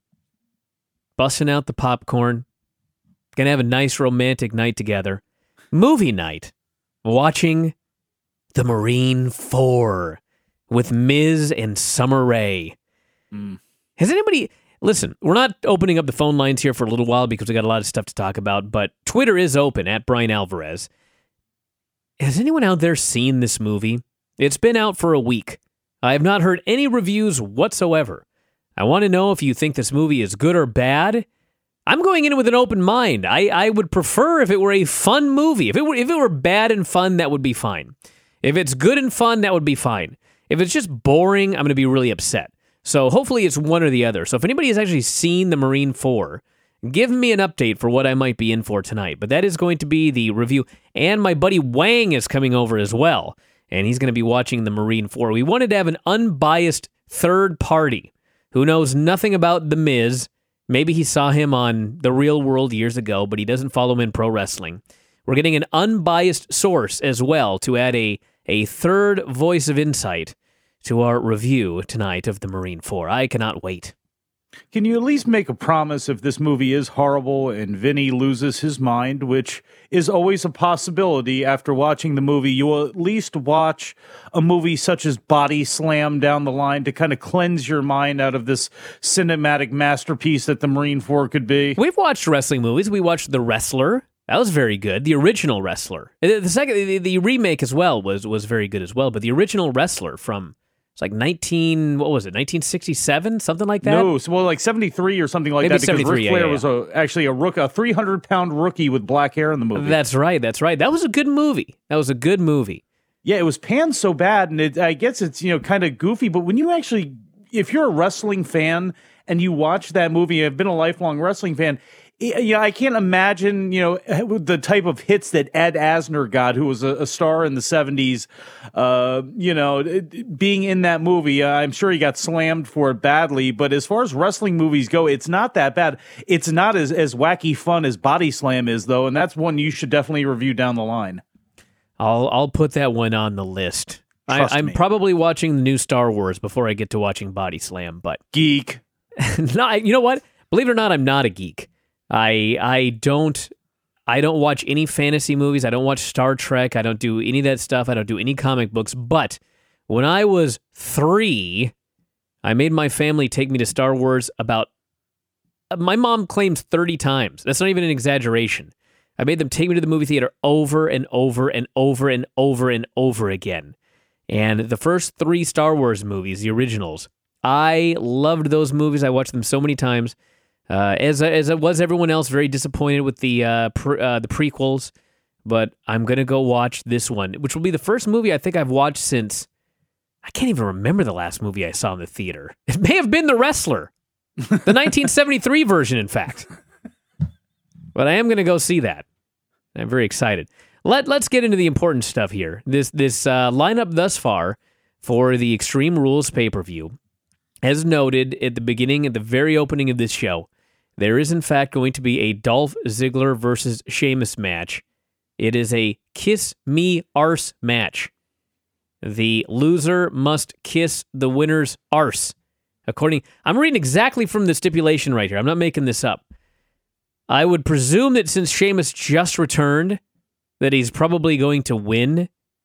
S1: busting out the popcorn, gonna have a nice romantic night together, movie night, watching The Marine 4 with Miz and Summer Rae. Has anybody... Listen, we're not opening up the phone lines here for a little while because we got a lot of stuff to talk about, but Twitter is open at Brian Alvarez. Has anyone out there seen this movie? It's been out for a week. I have not heard any reviews whatsoever. I want to know if you think this movie is good or bad. I'm going in with an open mind. I would prefer if it were a fun movie. If it were bad and fun, that would be fine. If it's good and fun, that would be fine. If it's just boring, I'm going to be really upset. So hopefully it's one or the other. So if anybody has actually seen The Marine 4, give me an update for what I might be in for tonight. But that is going to be the review. And my buddy Wang is coming over as well. And he's going to be watching The Marine 4. We wanted to have an unbiased third party who knows nothing about The Miz. Maybe he saw him on The Real World years ago, but he doesn't follow him in pro wrestling. We're getting an unbiased source as well to add a third voice of insight to our review tonight of The Marine 4. I cannot wait.
S2: Can you at least make a promise if this movie is horrible and Vinny loses his mind, which is always a possibility after watching the movie, you will at least watch a movie such as Body Slam down the line to kind of cleanse your mind out of this cinematic masterpiece that the Marine Corps could be?
S1: We've watched wrestling movies. We watched The Wrestler. That was very good. The original Wrestler. The remake as well was very good as well. But the original Wrestler from, it's like 1967, something like that?
S2: No, well, like 73 or something like
S1: Maybe
S2: that. Because
S1: 73,
S2: Ric Flair
S1: yeah.
S2: was actually a 300-pound rookie with black hair in the movie.
S1: That's right. That was a good movie.
S2: Yeah, it was panned so bad, and I guess it's, kind of goofy, but when you actually, if you're a wrestling fan and you watch that movie, I've been a lifelong wrestling fan, I can't imagine, the type of hits that Ed Asner got, who was a star in the 70s, being in that movie. I'm sure he got slammed for it badly, but as far as wrestling movies go, it's not that bad. It's not as wacky fun as Body Slam is, though, and that's one you should definitely review down the line.
S1: I'll put that one on the list. I'm
S2: me.
S1: probably watching the new Star Wars before I get to watching Body Slam, but
S2: Geek.
S1: no, you know what? Believe it or not, I'm not a geek. I don't watch any fantasy movies. I don't watch Star Trek. I don't do any of that stuff. I don't do any comic books. But when I was 3, I made my family take me to Star Wars about, my mom claims 30 times. That's not even an exaggeration. I made them take me to the movie theater over and over and over and over and over again. And the first 3 Star Wars movies, the originals, I loved those movies. I watched them so many times. As was everyone else, very disappointed with the prequels, but I'm gonna go watch this one, which will be the first movie I think I've watched since, I can't even remember the last movie I saw in the theater. It may have been The Wrestler, the 1973 version, in fact. But I am gonna go see that. I'm very excited. Let's get into the important stuff here. This lineup thus far for the Extreme Rules pay-per-view, as noted at the very opening of this show, there is, in fact, going to be a Dolph Ziggler versus Sheamus match. It is a Kiss Me Arse match. The loser must kiss the winner's arse. I'm reading exactly from the stipulation right here. I'm not making this up. I would presume that since Sheamus just returned, that he's probably going to win.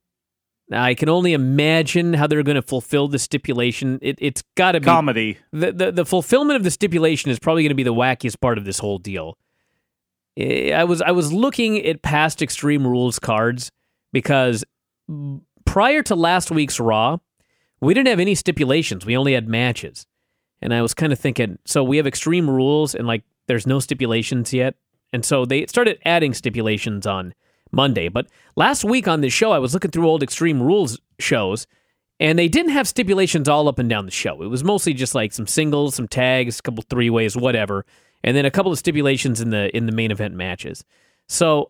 S1: I can only imagine how they're going to fulfill the stipulation. It's got to be
S2: comedy.
S1: The fulfillment of the stipulation is probably going to be the wackiest part of this whole deal. I was looking at past Extreme Rules cards because prior to last week's Raw, we didn't have any stipulations. We only had matches. And I was kind of thinking, so we have Extreme Rules and there's no stipulations yet. And so they started adding stipulations on Monday. But last week on this show, I was looking through old Extreme Rules shows, and they didn't have stipulations all up and down the show. It was mostly just some singles, some tags, a couple 3-ways, whatever, and then a couple of stipulations in the main event matches. So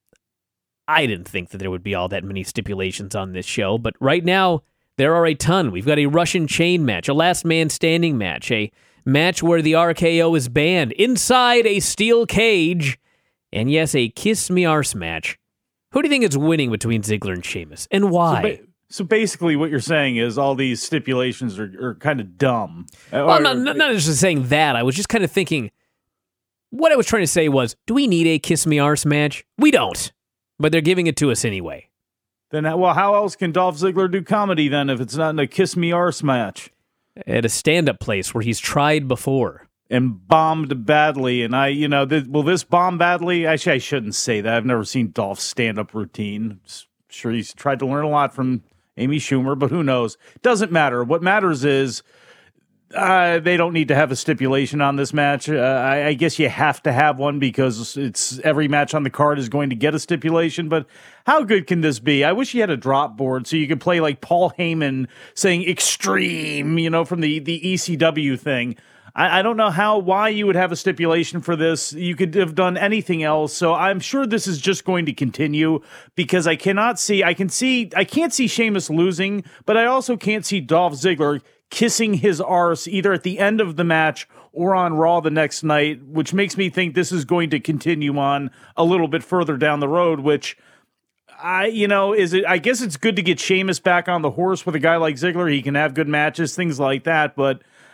S1: I didn't think that there would be all that many stipulations on this show, but right now there are a ton. We've got a Russian chain match, a last man standing match, a match where the RKO is banned inside a steel cage, and yes, a Kiss Me Arse match. Who do you think is winning between Ziggler and Sheamus, and why?
S2: So basically what you're saying is all these stipulations are kind of dumb.
S1: Well, I'm not just saying that. I was just kind of thinking, what I was trying to say was, do we need a Kiss Me Arse match? We don't, but they're giving it to us anyway.
S2: Then, how else can Dolph Ziggler do comedy then if it's not in a Kiss Me Arse match?
S1: At a stand-up place where he's tried before.
S2: And bombed badly, and will this bomb badly? Actually, I shouldn't say that. I've never seen Dolph's stand-up routine. Sure, he's tried to learn a lot from Amy Schumer, but who knows? Doesn't matter. What matters is they don't need to have a stipulation on this match. I guess you have to have one because it's every match on the card is going to get a stipulation, but how good can this be? I wish you had a drop board so you could play like Paul Heyman saying extreme, from the ECW thing. I don't know why you would have a stipulation for this. You could have done anything else. So I'm sure this is just going to continue because I can't see Sheamus losing, but I also can't see Dolph Ziggler kissing his arse either at the end of the match or on Raw the next night, which makes me think this is going to continue on a little bit further down the road, which I guess it's good to get Sheamus back on the horse with a guy like Ziggler. He can have good matches, things like that, but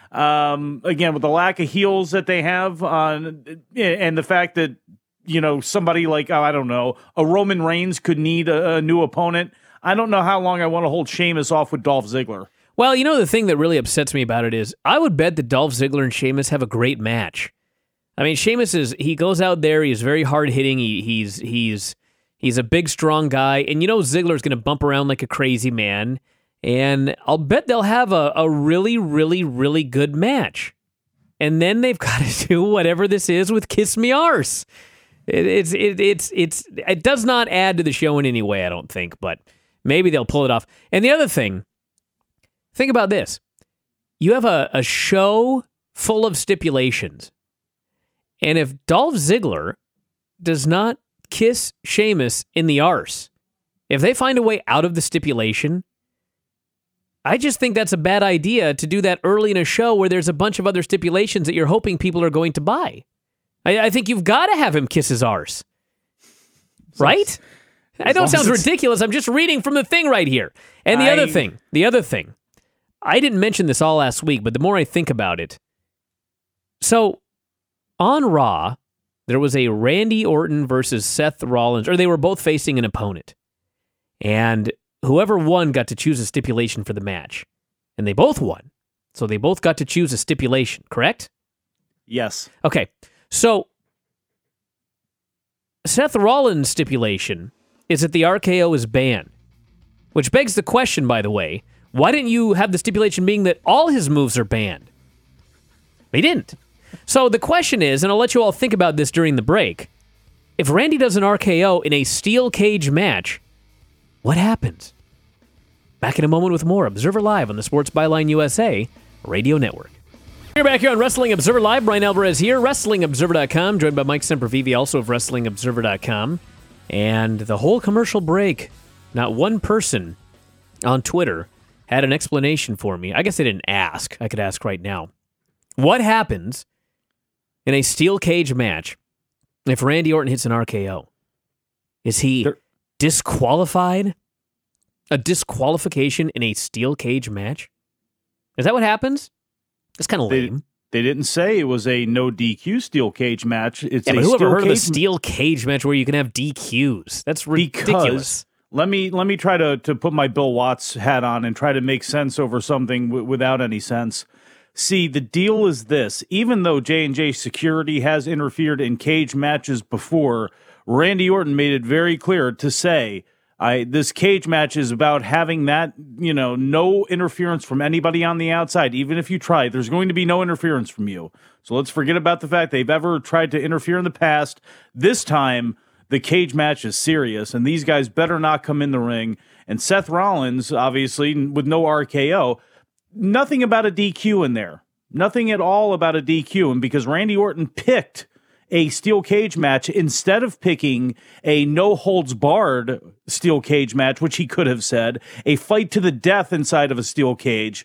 S2: Again, with the lack of heels that they have, and the fact that, somebody like, I don't know, a Roman Reigns could need a new opponent. I don't know how long I want to hold Sheamus off with Dolph Ziggler.
S1: Well, the thing that really upsets me about it is I would bet that Dolph Ziggler and Sheamus have a great match. I mean, Sheamus he goes out there, he's very hard-hitting, he's a big, strong guy, and Ziggler's going to bump around like a crazy man, and I'll bet they'll have a really, really, really good match. And then they've got to do whatever this is with Kiss Me Arse. It does not add to the show in any way, I don't think, but maybe they'll pull it off. And the other thing, think about this. You have a show full of stipulations, and if Dolph Ziggler does not kiss Sheamus in the arse, if they find a way out of the stipulation, I just think that's a bad idea to do that early in a show where there's a bunch of other stipulations that you're hoping people are going to buy. I think you've got to have him kiss his arse. Right? I know it sounds ridiculous. I'm just reading from the thing right here. And the other thing, I didn't mention this all last week, but the more I think about it, so on Raw, there was a Randy Orton versus Seth Rollins, or they were both facing an opponent. And whoever won got to choose a stipulation for the match. And they both won. So they both got to choose a stipulation, correct?
S2: Yes.
S1: Okay. So Seth Rollins' stipulation is that the RKO is banned. Which begs the question, by the way, why didn't you have the stipulation being that all his moves are banned? They didn't. So the question is, and I'll let you all think about this during the break, if Randy does an RKO in a steel cage match, what happens? Back in a moment with more Observer Live on the Sports Byline USA Radio Network. We're back here on Wrestling Observer Live. Brian Alvarez here, WrestlingObserver.com, joined by Mike Sempervive, also of WrestlingObserver.com. And the whole commercial break, not one person on Twitter had an explanation for me. I guess they didn't ask. I could ask right now. What happens in a steel cage match if Randy Orton hits an RKO? Is he disqualified? A disqualification in a steel cage match? Is that what happens? It's kind of lame.
S2: They didn't say it was a no DQ steel cage match. It's
S1: but who ever heard of a steel cage match where you can have DQs? That's ridiculous.
S2: Because let me try to put my Bill Watts hat on and try to make sense over something without any sense. See, the deal is this. Even though J&J Security has interfered in cage matches before, Randy Orton made it very clear to say, this cage match is about having that, no interference from anybody on the outside. Even if you try, there's going to be no interference from you. So let's forget about the fact they've ever tried to interfere in the past. This time, the cage match is serious, and these guys better not come in the ring. And Seth Rollins, obviously, with no RKO, nothing about a DQ in there. Nothing at all about a DQ. And because Randy Orton picked a steel cage match instead of picking a no-holds-barred steel cage match, which he could have said, a fight to the death inside of a steel cage,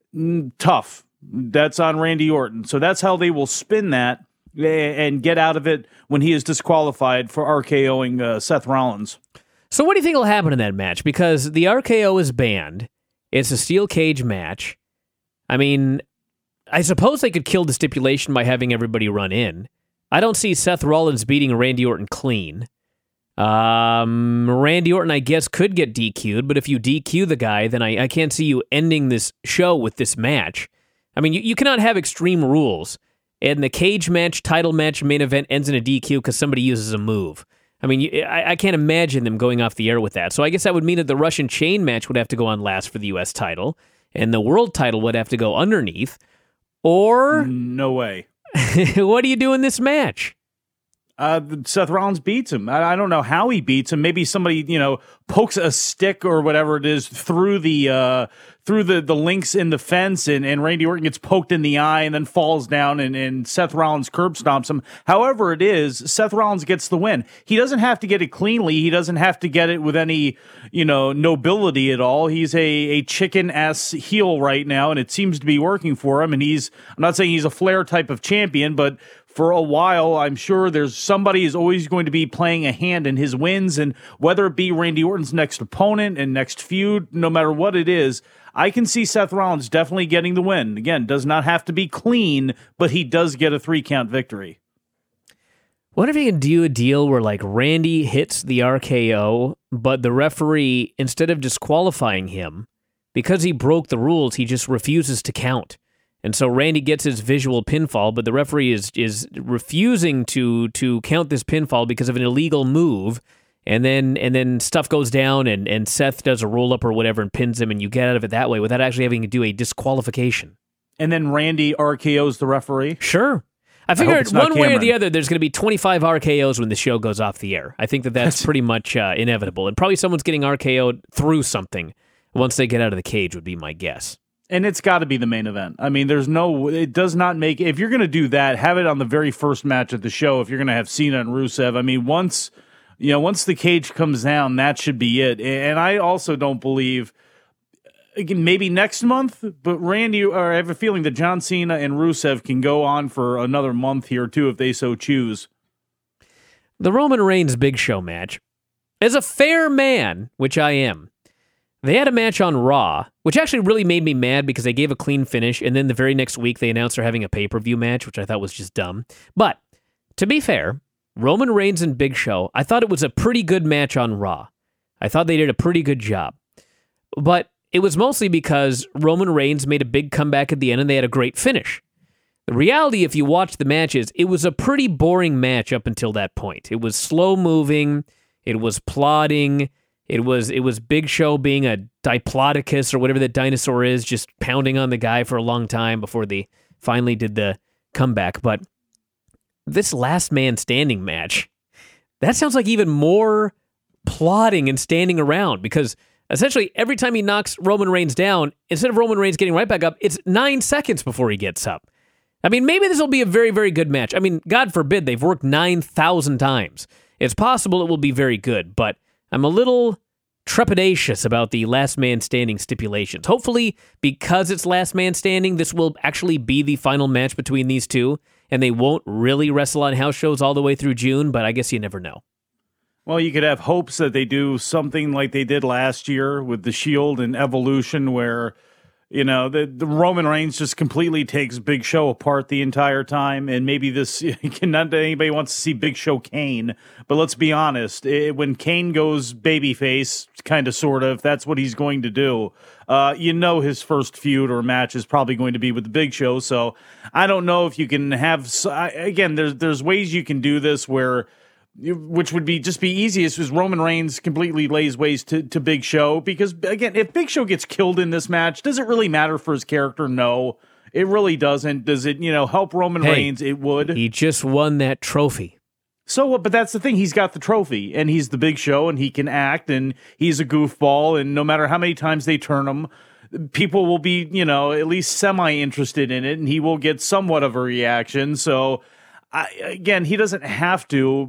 S2: tough. That's on Randy Orton. So that's how they will spin that and get out of it when he is disqualified for RKOing Seth Rollins.
S1: So what do you think will happen in that match? Because the RKO is banned. It's a steel cage match. I mean, I suppose they could kill the stipulation by having everybody run in. I don't see Seth Rollins beating Randy Orton clean. Randy Orton, I guess, could get DQ'd, but if you DQ the guy, then I can't see you ending this show with this match. I mean, you cannot have extreme rules, and the cage match, title match, main event ends in a DQ because somebody uses a move. I mean, I can't imagine them going off the air with that. So I guess that would mean that the Russian chain match would have to go on last for the U.S. title, and the world title would have to go underneath, or...
S2: No way.
S1: What do you do in this match?
S2: Seth Rollins beats him. I don't know how he beats him. Maybe somebody, pokes a stick or whatever it is through the links in the fence, and Randy Orton gets poked in the eye and then falls down, and Seth Rollins curb stomps him. However it is, Seth Rollins gets the win. He doesn't have to get it cleanly. He doesn't have to get it with any, nobility at all. He's a chicken-ass heel right now, and it seems to be working for him. And I'm not saying he's a Flair type of champion, but for a while, I'm sure there's somebody is always going to be playing a hand in his wins, and whether it be Randy Orton's next opponent and next feud, no matter what it is, I can see Seth Rollins definitely getting the win. Again, does not have to be clean, but he does get a 3-count victory.
S1: What if you can do a deal where, like, Randy hits the RKO, but the referee, instead of disqualifying him, because he broke the rules, he just refuses to count. And so Randy gets his visual pinfall, but the referee is refusing to count this pinfall because of an illegal move. And then stuff goes down, and Seth does a roll-up or whatever and pins him, and you get out of it that way without actually having to do a disqualification.
S2: And then Randy RKO's the referee?
S1: Sure. I figured one way or the other, there's going to be 25 RKOs when the show goes off the air. I think that's pretty much inevitable. And probably someone's getting RKO'd through something once they get out of the cage would be my guess.
S2: And it's got to be the main event. I mean, it does not make, if you're going to do that, have it on the very first match of the show if you're going to have Cena and Rusev. I mean, once the cage comes down, that should be it. And I also don't believe, again, maybe next month, but Randy, or I have a feeling that John Cena and Rusev can go on for another month here too if they so choose.
S1: The Roman Reigns Big Show match, as a fair man, which I am, they had a match on Raw, which actually really made me mad because they gave a clean finish, and then the very next week they announced they're having a pay-per-view match, which I thought was just dumb. But, to be fair, Roman Reigns and Big Show, I thought it was a pretty good match on Raw. I thought they did a pretty good job. But it was mostly because Roman Reigns made a big comeback at the end and they had a great finish. The reality, if you watch the match, is it was a pretty boring match up until that point. It was slow-moving, it was plodding, It was Big Show being a Diplodocus or whatever that dinosaur is, just pounding on the guy for a long time before they finally did the comeback. But this last man standing match, that sounds like even more plodding and standing around, because essentially every time he knocks Roman Reigns down, instead of Roman Reigns getting right back up, it's 9 seconds before he gets up. I mean, maybe this will be a very, very good match. I mean, God forbid, they've worked 9,000 times. It's possible it will be very good, but I'm a little trepidatious about the last man standing stipulations. Hopefully, because it's last man standing, this will actually be the final match between these two, and they won't really wrestle on house shows all the way through June, but I guess you never know.
S2: Well, you could have hopes that they do something like they did last year with the Shield and Evolution, where, you know, the Roman Reigns just completely takes Big Show apart the entire time, and maybe this, not that anybody wants to see Big Show Kane, but let's be honest, when Kane goes babyface, kind of, sort of, that's what he's going to do. His first feud or match is probably going to be with the Big Show, so I don't know if you can have, again, there's ways you can do this where, which would be easiest, is Roman Reigns completely lays waste to Big Show, because, again, if Big Show gets killed in this match, does it really matter for his character? No, it really doesn't. Does it, help Roman Reigns? It would.
S1: He just won that trophy.
S2: So what? But that's the thing. He's got the trophy, and he's the Big Show, and he can act, and he's a goofball, and no matter how many times they turn him, people will be, at least semi-interested in it, and he will get somewhat of a reaction. So, he doesn't have to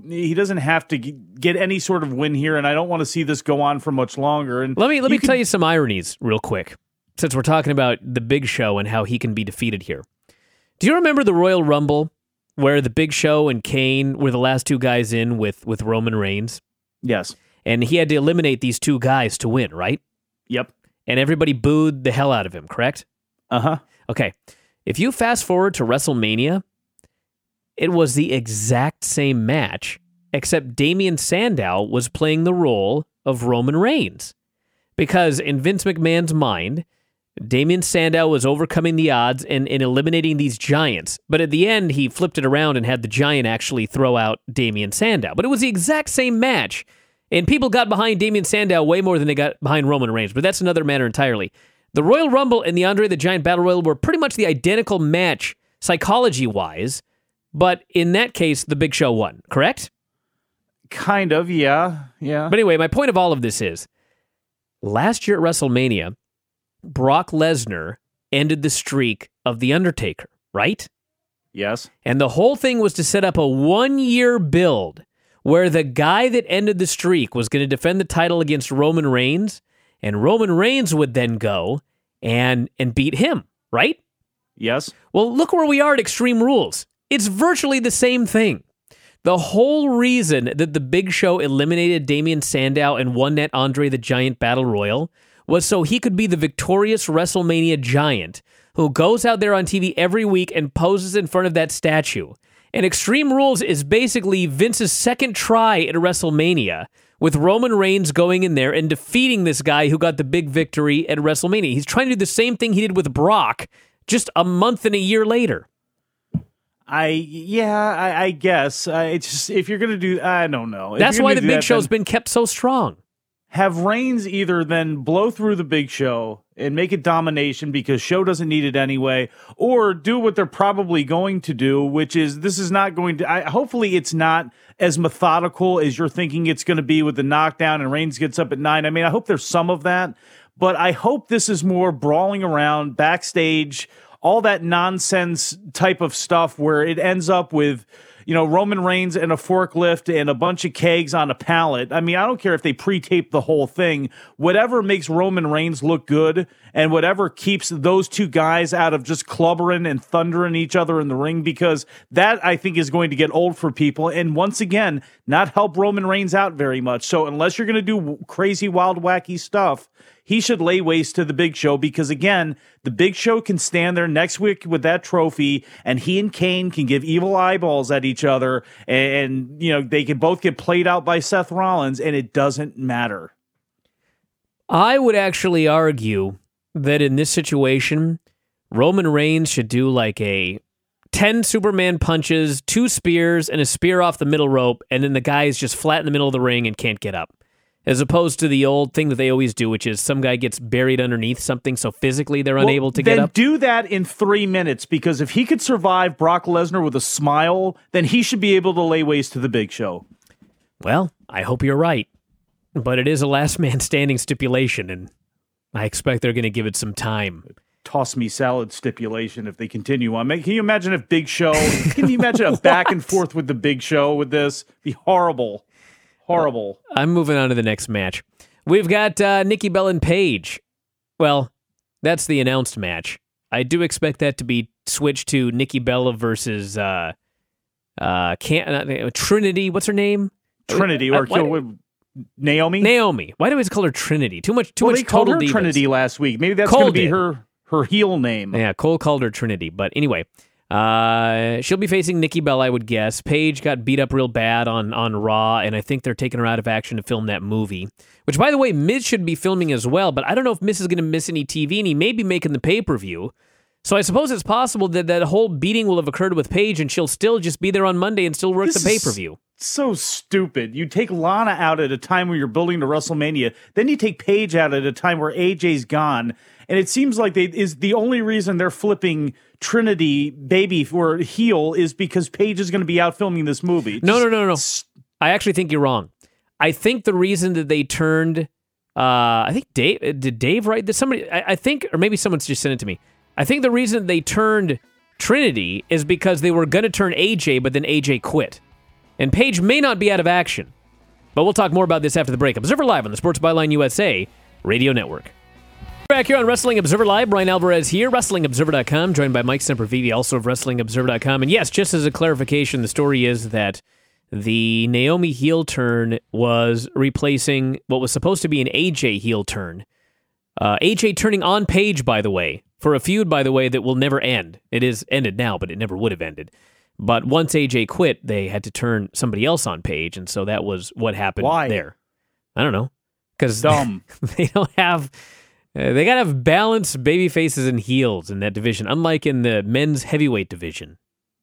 S2: get any sort of win here, and I don't want to see this go on for much longer. And
S1: let me tell you some ironies real quick, since we're talking about the Big Show and how he can be defeated here. Do you remember the Royal Rumble where the Big Show and Kane were the last two guys in with Roman Reigns?
S2: Yes.
S1: And he had to eliminate these two guys to win, right?
S2: Yep.
S1: And everybody booed the hell out of him, correct?
S2: Uh-huh.
S1: Okay. If you fast forward to WrestleMania, it was the exact same match, except Damien Sandow was playing the role of Roman Reigns. Because in Vince McMahon's mind, Damien Sandow was overcoming the odds and eliminating these giants. But at the end, he flipped it around and had the giant actually throw out Damien Sandow. But it was the exact same match. And people got behind Damien Sandow way more than they got behind Roman Reigns. But that's another matter entirely. The Royal Rumble and the Andre the Giant Battle Royal were pretty much the identical match psychology-wise. But in that case, the Big Show won, correct?
S2: Kind of, yeah.
S1: But anyway, my point of all of this is, last year at WrestleMania, Brock Lesnar ended the streak of The Undertaker, right?
S2: Yes.
S1: And the whole thing was to set up a 1-year build where the guy that ended the streak was going to defend the title against Roman Reigns, and Roman Reigns would then go and beat him, right?
S2: Yes.
S1: Well, look where we are at Extreme Rules. It's virtually the same thing. The whole reason that the Big Show eliminated Damian Sandow and won that Andre the Giant Battle Royal was so he could be the victorious WrestleMania Giant who goes out there on TV every week and poses in front of that statue. And Extreme Rules is basically Vince's second try at WrestleMania, with Roman Reigns going in there and defeating this guy who got the big victory at WrestleMania. He's trying to do the same thing he did with Brock just a month and a year later.
S2: I guess. It's just, if you're going to do, I don't know.
S1: That's why the Big Show's been kept so strong.
S2: Have Reigns either then blow through the Big Show and make it domination because Show doesn't need it anyway, or do what they're probably going to do, which is this is not going to, hopefully it's not as methodical as you're thinking it's going to be with the knockdown and Reigns gets up at 9. I mean, I hope there's some of that, but I hope this is more brawling around backstage, all that nonsense type of stuff where it ends up with, Roman Reigns and a forklift and a bunch of kegs on a pallet. I mean, I don't care if they pre-tape the whole thing. Whatever makes Roman Reigns look good and whatever keeps those two guys out of just clubbering and thundering each other in the ring, because that, I think, is going to get old for people. And once again, not help Roman Reigns out very much. So unless you're going to do crazy, wild, wacky stuff, he should lay waste to the Big Show, because, again, the Big Show can stand there next week with that trophy, and he and Kane can give evil eyeballs at each other, and they can both get played out by Seth Rollins, and it doesn't matter.
S1: I would actually argue that in this situation, Roman Reigns should do like a 10 Superman punches, 2 spears, and a spear off the middle rope, and then the guy is just flat in the middle of the ring and can't get up. As opposed to the old thing that they always do, which is some guy gets buried underneath something, so physically they're unable to get up.
S2: Then do that in 3 minutes, because if he could survive Brock Lesnar with a smile, then he should be able to lay waste to the Big Show.
S1: Well, I hope you're right. But it is a last man standing stipulation, and I expect they're going to give it some time.
S2: Toss me salad stipulation if they continue on. Can you imagine if Big Show, can you imagine a back and forth with the Big Show with this? It'd be horrible. Horrible.
S1: I'm moving on to the next match. We've got Nikki Bella and Paige. Well, that's the announced match. I do expect that to be switched to Nikki Bella versus Trinity. What's her name?
S2: Trinity Naomi.
S1: Naomi. Why do we call her Trinity? Too much.
S2: They called her
S1: divas.
S2: Trinity last week. Maybe that's going to be her heel name.
S1: Yeah, Cole called her Trinity. But anyway. She'll be facing Nikki Bella, I would guess. Paige got beat up real bad on Raw, and I think they're taking her out of action to film that movie. Which, by the way, Miz should be filming as well, but I don't know if Miz is going to miss any TV, and he may be making the pay-per-view. So I suppose it's possible that that whole beating will have occurred with Paige, and she'll still just be there on Monday and still work the pay-per-view.
S2: So stupid. You take Lana out at a time where you're building to WrestleMania, then you take Paige out at a time where AJ's gone, and it seems like is the only reason they're flipping Trinity baby for heel is because Paige is going to be out filming this movie.
S1: No. I actually think you're wrong. I think the reason that they turned, I think did Dave write this? Somebody, I think, or maybe someone's just sent it to me. I think the reason they turned Trinity is because they were going to turn AJ, but then AJ quit. And Paige may not be out of action. But we'll talk more about this after the break. Observer Live on the Sports Byline USA Radio Network. Back here on Wrestling Observer Live, Brian Alvarez here, WrestlingObserver.com, joined by Mike Sempervive, also of WrestlingObserver.com. And yes, just as a clarification, the story is that the Naomi heel turn was replacing what was supposed to be an AJ heel turn. AJ turning on Paige, by the way, for a feud, by the way, that will never end. It is ended now, but it never would have ended. But once AJ quit, they had to turn somebody else on Paige, and so that was what happened there. I don't know. Because they don't have... they got to have balanced baby faces and heels in that division, unlike in the men's heavyweight division.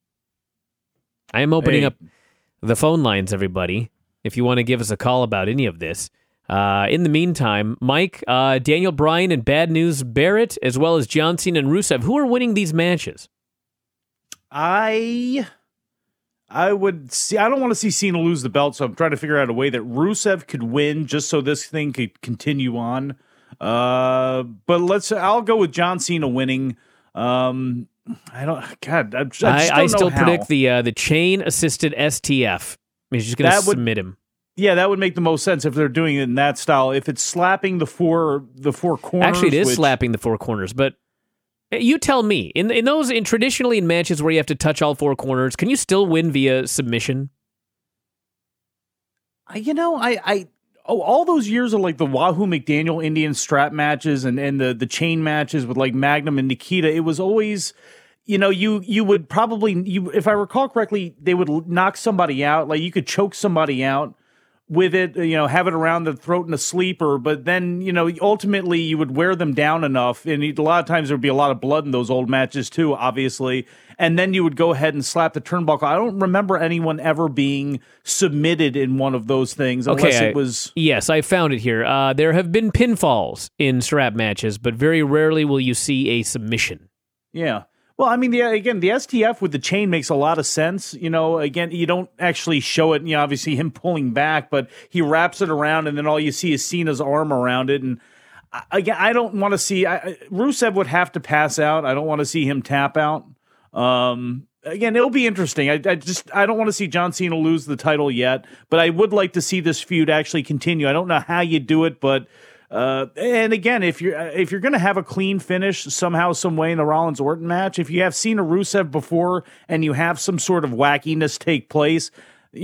S1: I am opening up the phone lines, everybody, if you want to give us a call about any of this. In the meantime, Mike, Daniel Bryan and Bad News Barrett, as well as John Cena and Rusev, who are winning these matches?
S2: I would see. I don't want to see Cena lose the belt, so I'm trying to figure out a way that Rusev could win, just so this thing could continue on. But I'll go with John Cena winning. I
S1: still predict the chain assisted STF. He's just going to submit him.
S2: Yeah, that would make the most sense if they're doing it in that style. If it's slapping the four corners.
S1: Actually, it is slapping the four corners, but You tell me. In those traditionally in matches where you have to touch all four corners, can you still win via submission?
S2: All those years of like the Wahoo McDaniel Indian strap matches and the chain matches with like Magnum and Nikita, it was always, you would probably, if I recall correctly, they would knock somebody out. Like you could choke somebody out with it, have it around the throat in a sleeper, but then, ultimately you would wear them down enough. And a lot of times there would be a lot of blood in those old matches too, obviously. And then you would go ahead and slap the turnbuckle. I don't remember anyone ever being submitted in one of those things unless it was...
S1: Yes, I found it here. There have been pinfalls in strap matches, but very rarely will you see a submission.
S2: Yeah. Well, I mean, the STF with the chain makes a lot of sense. Again, you don't actually show it, obviously him pulling back, but he wraps it around and then all you see is Cena's arm around it. And again, I don't want to see... Rusev would have to pass out. I don't want to see him tap out. Again, it'll be interesting. I don't want to see John Cena lose the title yet, but I would like to see this feud actually continue. I don't know how you do it, but and again, if you're going to have a clean finish somehow, some way in the Rollins Orton match, if you have Cena Rusev before and you have some sort of wackiness take place,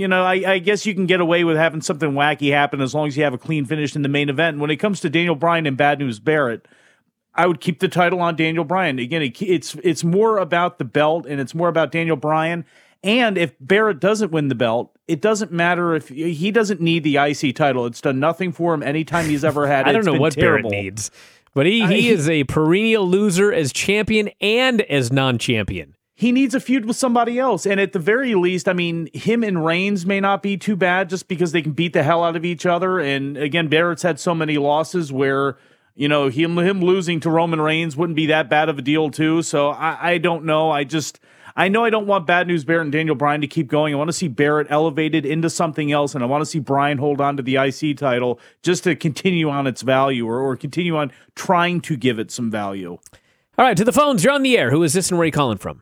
S2: I guess you can get away with having something wacky happen as long as you have a clean finish in the main event. And when it comes to Daniel Bryan and Bad News Barrett, I would keep the title on Daniel Bryan. Again, it's more about the belt and it's more about Daniel Bryan. And if Barrett doesn't win the belt, it doesn't matter if he doesn't need the IC title. It's done nothing for him anytime he's ever had it.
S1: I don't know what
S2: terrible.
S1: Barrett needs, but he is a perennial loser as champion and as non-champion.
S2: He needs a feud with somebody else. And at the very least, I mean, him and Reigns may not be too bad just because they can beat the hell out of each other. And again, Barrett's had so many losses where... him losing to Roman Reigns wouldn't be that bad of a deal too. So I don't know. I know I don't want Bad News Barrett and Daniel Bryan to keep going. I want to see Barrett elevated into something else, and I want to see Bryan hold on to the IC title just to continue on its value or continue on trying to give it some value.
S1: All right, to the phones. You're on the air. Who is this and where are you calling from?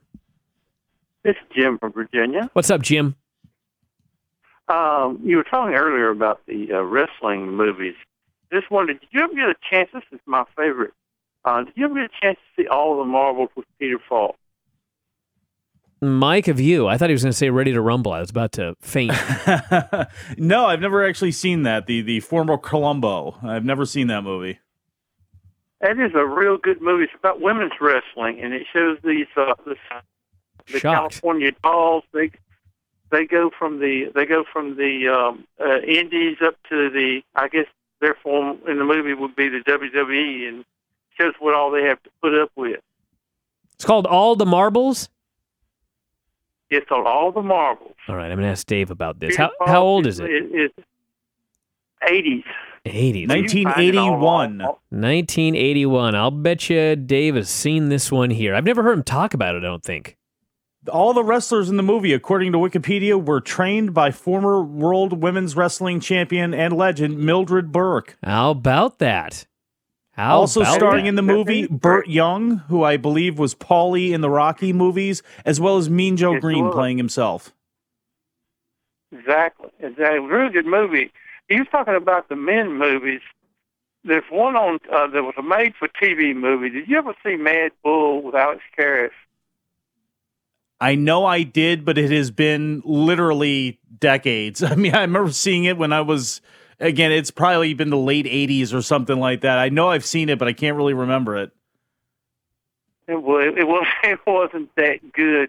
S7: It's Jim from Virginia.
S1: What's up, Jim?
S7: You were talking earlier about the wrestling movies. Just wondered, did you ever get a chance? This is my favorite. Did you ever get a chance to see All the Marbles with Peter Falk?
S1: Mike of you. I thought he was going to say Ready to Rumble. I was about to faint.
S2: No, I've never actually seen that. The former Columbo. I've never seen that movie.
S7: That is a real good movie. It's about women's wrestling, and it shows these the California Dolls. They go from the Indies up to the, I guess their form in the movie would be the WWE, and shows what all they have to put up with.
S1: It's called All the Marbles?
S7: It's called All the Marbles.
S1: All right, I'm going to ask Dave about this. How old is it?
S7: It's 80s.
S1: 80s.
S2: 1981.
S1: 1981. I'll bet you Dave has seen this one here. I've never heard him talk about it, I don't think.
S2: All the wrestlers in the movie, according to Wikipedia, were trained by former World Women's Wrestling Champion and legend Mildred Burke.
S1: How about that?
S2: Also starring in the movie, Burt Young, who I believe was Paulie in the Rocky movies, as well as Mean Joe Green playing himself.
S7: Exactly. Really good movie. He was talking about the men movies. There's one on that was a made-for-TV movie. Did you ever see Mad Bull with Alex Karras?
S2: I know I did, but it has been literally decades. I mean, I remember seeing it when I was... Again, it's probably been the late 80s or something like that. I know I've seen it, but I can't really remember it.
S7: It wasn't that good.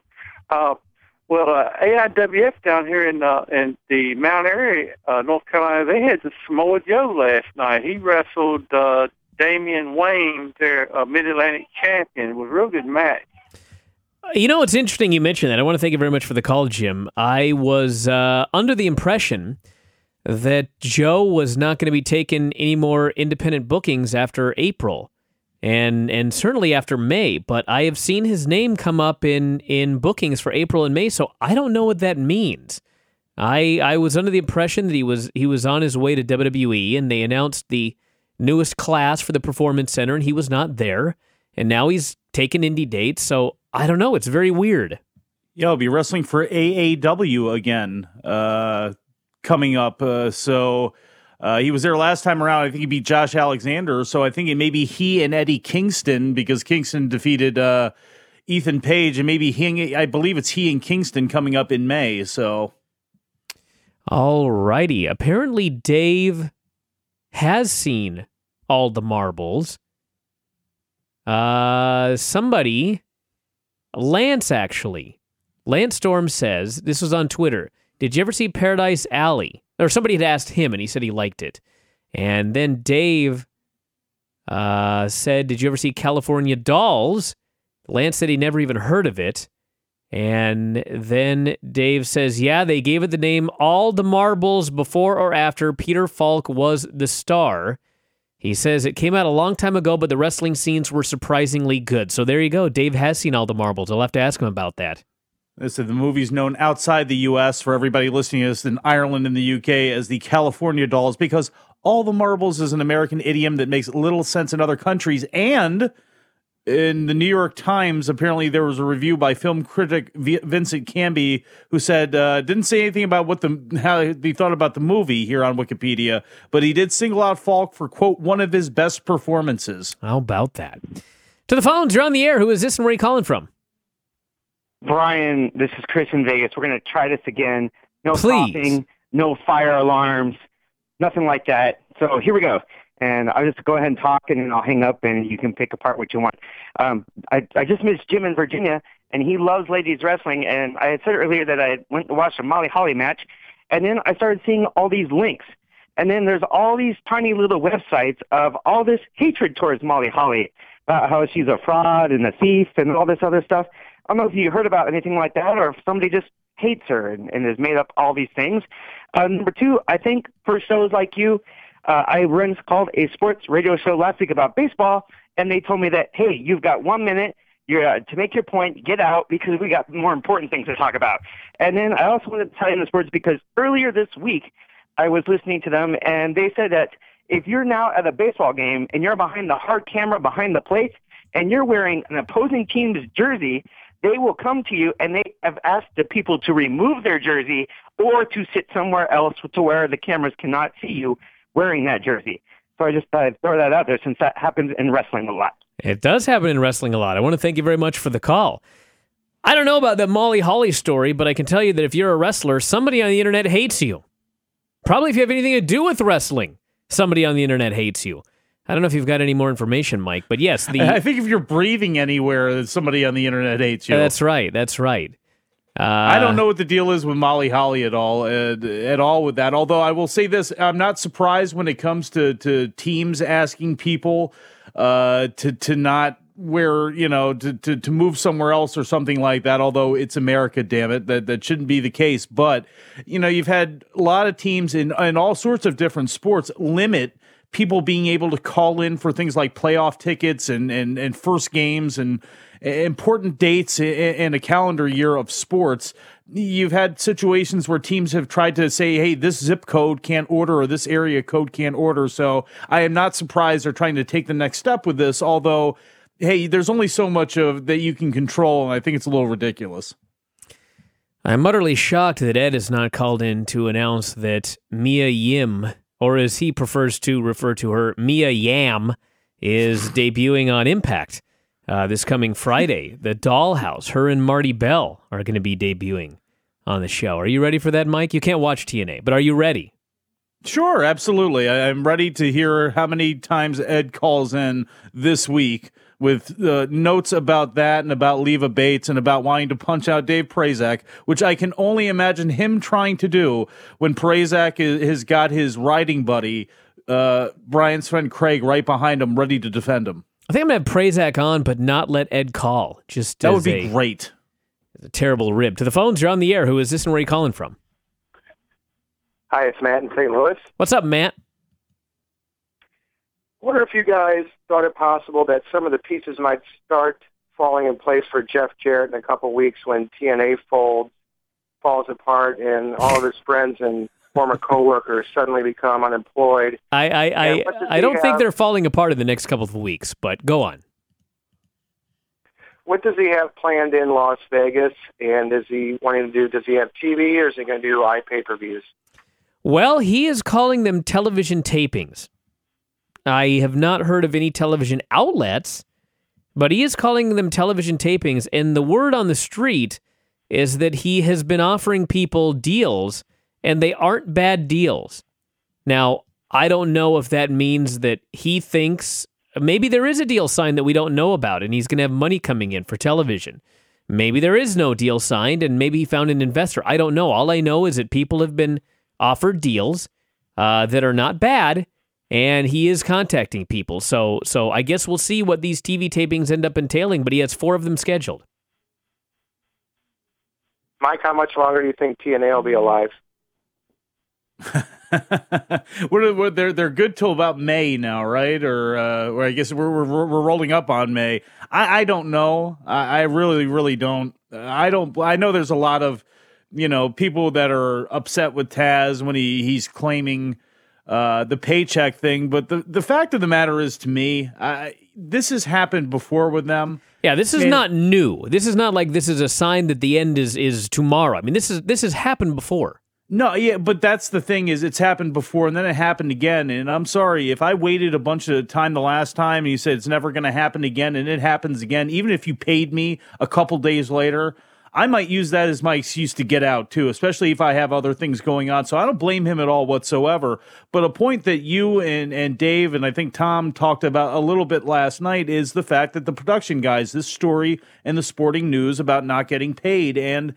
S7: AIWF down here in the Mount Airy, North Carolina, they had the Samoa Joe last night. He wrestled Damian Wayne, their Mid-Atlantic champion. It was a real good match.
S1: You know, it's interesting you mentioned that. I want to thank you very much for the call, Jim. I was under the impression that Joe was not going to be taking any more independent bookings after April, and certainly after May. But I have seen his name come up in bookings for April and May, so I don't know what that means. I was under the impression that he was on his way to WWE, and they announced the newest class for the Performance Center, and he was not there. And now he's taking indie dates, so I don't know. It's very weird.
S2: Yeah, I'll be wrestling for AAW again. Coming up. So He was there last time around. I think he beat Josh Alexander. So I think it may be he and Eddie Kingston, because Kingston defeated Ethan Page, and maybe I believe it's he and Kingston coming up in May. So,
S1: all righty. Apparently, Dave has seen all the marbles. Somebody, Lance actually. Lance Storm says, this was on Twitter, did you ever see Paradise Alley? Or somebody had asked him, and he said he liked it. And then Dave said, did you ever see California Dolls? Lance said he never even heard of it. And then Dave says, yeah, they gave it the name All the Marbles before or after Peter Falk was the star. He says it came out a long time ago, but the wrestling scenes were surprisingly good. So there you go. Dave has seen All the Marbles. I'll have to ask him about that.
S2: So the movie's known outside the U.S. for everybody listening to us in Ireland and the U.K. as the California Dolls, because All the Marbles is an American idiom that makes little sense in other countries. And in the New York Times, apparently there was a review by film critic Vincent Canby who said, didn't say anything about how he thought about the movie here on Wikipedia, but he did single out Falk for, quote, one of his best performances.
S1: How about that? To the phones, you're on the air. Who is this and where are you calling from?
S4: Brian, this is Chris in Vegas. We're going to try this again. No
S1: Please.
S4: coughing, no fire alarms, nothing like that. So here we go. And I'll just go ahead and talk, and then I'll hang up, and you can pick apart what you want. I just missed Jim in Virginia, and he loves ladies wrestling. And I had said earlier that I went to watch a Molly Holly match, and then I started seeing all these links. And then there's all these tiny little websites of all this hatred towards Molly Holly, about how she's a fraud and a thief and all this other stuff. I don't know if you heard about anything like that, or if somebody just hates her and has made up all these things. Number two, I think for shows like you, I called a sports radio show last week about baseball, and they told me that, hey, you've got 1 minute to make your point, get out, because we got more important things to talk about. And then I also wanted to tell you in the sports, because earlier this week I was listening to them, and they said that if you're now at a baseball game and you're behind the hard camera behind the plate and you're wearing an opposing team's jersey, they will come to you, and they have asked the people to remove their jersey or to sit somewhere else to where the cameras cannot see you wearing that jersey. So I just thought I'd throw that out there, since that happens in wrestling a lot.
S1: It does happen in wrestling a lot. I want to thank you very much for the call. I don't know about the Molly Holly story, but I can tell you that if you're a wrestler, somebody on the internet hates you. Probably if you have anything to do with wrestling, somebody on the internet hates you. I don't know if you've got any more information, Mike, but yes.
S2: I think if you're breathing anywhere, somebody on the internet hates you.
S1: That's right.
S2: I don't know what the deal is with Molly Holly at all with that. Although I will say this, I'm not surprised when it comes to teams asking people to not wear, to move somewhere else or something like that. Although it's America, damn it, that shouldn't be the case. But you've had a lot of teams in all sorts of different sports limit people being able to call in for things like playoff tickets and first games and important dates in a calendar year of sports. You've had situations where teams have tried to say, hey, this zip code can't order or this area code can't order. So I am not surprised they're trying to take the next step with this, although, hey, there's only so much of that you can control, and I think it's a little ridiculous.
S1: I'm utterly shocked that Ed is not called in to announce that Mia Yim, or as he prefers to refer to her, Mia Yam, is debuting on Impact this coming Friday. The Dollhouse, her and Marty Bell are going to be debuting on the show. Are you ready for that, Mike? You can't watch TNA, but are you ready?
S2: Sure, absolutely. I'm ready to hear how many times Ed calls in this week with notes about that and about Leva Bates and about wanting to punch out Dave Prazak, which I can only imagine him trying to do when Prazak has got his riding buddy, Brian's friend Craig, right behind him, ready to defend him.
S1: I think I'm going to have Prazak on, but not let Ed call.
S2: That would be great.
S1: A terrible rib. To the phones, you're on the air. Who is this and where are you calling from?
S8: Hi, it's Matt in St. Louis.
S1: What's up, Matt?
S8: Wonder if you guys thought it possible that some of the pieces might start falling in place for Jeff Jarrett in a couple weeks when TNA falls apart and all of his friends and former coworkers suddenly become unemployed.
S1: I don't think they're falling apart in the next couple of weeks, but go on.
S8: What does he have planned in Las Vegas? And is he wanting to do? Does he have TV or is he going to do pay-per-views?
S1: Well, he is calling them television tapings. I have not heard of any television outlets, but he is calling them television tapings, and the word on the street is that he has been offering people deals, and they aren't bad deals. Now, I don't know if that means that he thinks maybe there is a deal signed that we don't know about, and he's going to have money coming in for television. Maybe there is no deal signed, and maybe he found an investor. I don't know. All I know is that people have been offered deals that are not bad, and he is contacting people. So I guess we'll see what these TV tapings end up entailing, but he has 4 of them scheduled.
S8: Mike, how much longer do you think TNA will be alive?
S2: They're good till about May now, right? Or I guess we're rolling up on May. I don't know. I really don't. I know there's a lot of people that are upset with Taz when he's claiming the paycheck thing. But the fact of the matter is, to me, this has happened before with them.
S1: Yeah, this is not new. This is not like this is a sign that the end is tomorrow. I mean, this has happened before.
S2: No, yeah, but that's the thing is it's happened before and then it happened again. And I'm sorry, if I waited a bunch of time the last time and you said it's never going to happen again and it happens again, even if you paid me a couple days later, I might use that as my excuse to get out too, especially if I have other things going on. So I don't blame him at all whatsoever. But a point that you and Dave and I think Tom talked about a little bit last night is the fact that the production guys, this story and the Sporting News about not getting paid, and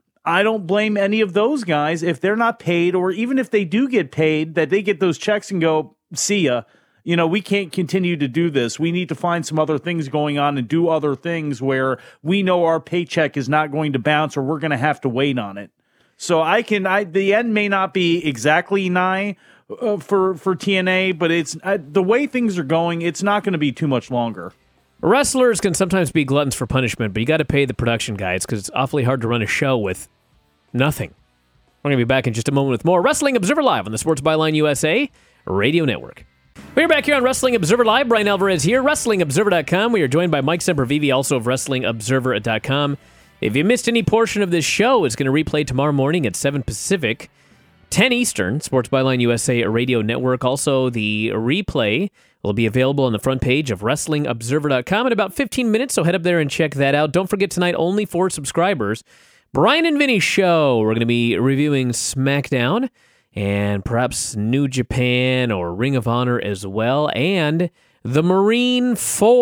S2: I don't blame any of those guys if they're not paid, or even if they do get paid, that they get those checks and go, see ya. We can't continue to do this. We need to find some other things going on and do other things where we know our paycheck is not going to bounce or we're going to have to wait on it. So the end may not be exactly nigh for TNA, but it's the way things are going, it's not going to be too much longer.
S1: Wrestlers can sometimes be gluttons for punishment, but you got to pay the production guys because it's awfully hard to run a show with nothing. We're going to be back in just a moment with more Wrestling Observer Live on the Sports Byline USA Radio Network. We're back here on Wrestling Observer Live. Brian Alvarez here, WrestlingObserver.com. We are joined by Mike Sempervive, also of WrestlingObserver.com. If you missed any portion of this show, it's going to replay tomorrow morning at 7 Pacific, 10 Eastern, Sports Byline USA Radio Network. Also, the replay will be available on the front page of WrestlingObserver.com in about 15 minutes, so head up there and check that out. Don't forget tonight, only for subscribers, Brian and Vinny Show. We're going to be reviewing SmackDown and perhaps New Japan or Ring of Honor as well, and the Marine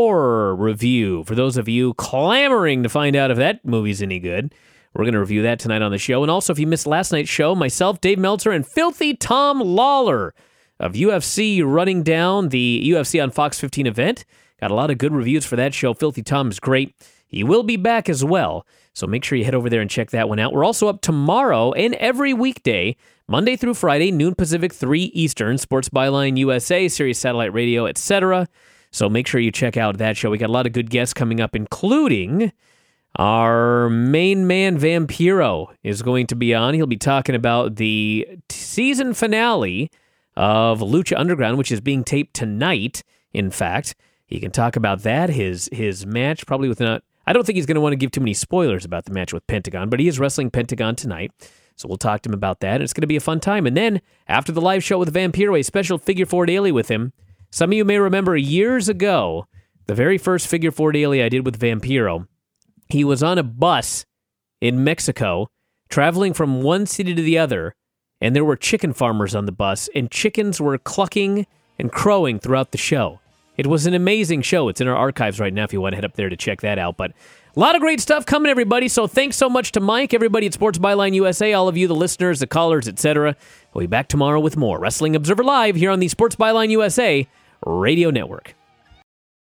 S1: 4 review. For those of you clamoring to find out if that movie's any good, we're going to review that tonight on the show. And also, if you missed last night's show, myself, Dave Meltzer, and Filthy Tom Lawler of UFC running down the UFC on Fox 15 event. Got a lot of good reviews for that show. Filthy Tom is great. He will be back as well, so make sure you head over there and check that one out. We're also up tomorrow and every weekday, Monday through Friday, noon Pacific, 3 Eastern, Sports Byline USA, Sirius Satellite Radio, etc. So make sure you check out that show. We got a lot of good guests coming up, including our main man, Vampiro, is going to be on. He'll be talking about the season finale of Lucha Underground, which is being taped tonight, in fact. He can talk about that, his match, probably with not... I don't think he's going to want to give too many spoilers about the match with Pentagon, but he is wrestling Pentagon tonight, so we'll talk to him about that, and it's going to be a fun time. And then, after the live show with Vampiro, a special Figure 4 Daily with him. Some of you may remember years ago, the very first Figure 4 Daily I did with Vampiro, he was on a bus in Mexico, traveling from one city to the other, and there were chicken farmers on the bus, and chickens were clucking and crowing throughout the show. It was an amazing show. It's in our archives right now if you want to head up there to check that out. But a lot of great stuff coming, everybody. So thanks so much to Mike, everybody at Sports Byline USA, all of you, the listeners, the callers, etc. We'll be back tomorrow with more Wrestling Observer Live here on the Sports Byline USA Radio Network.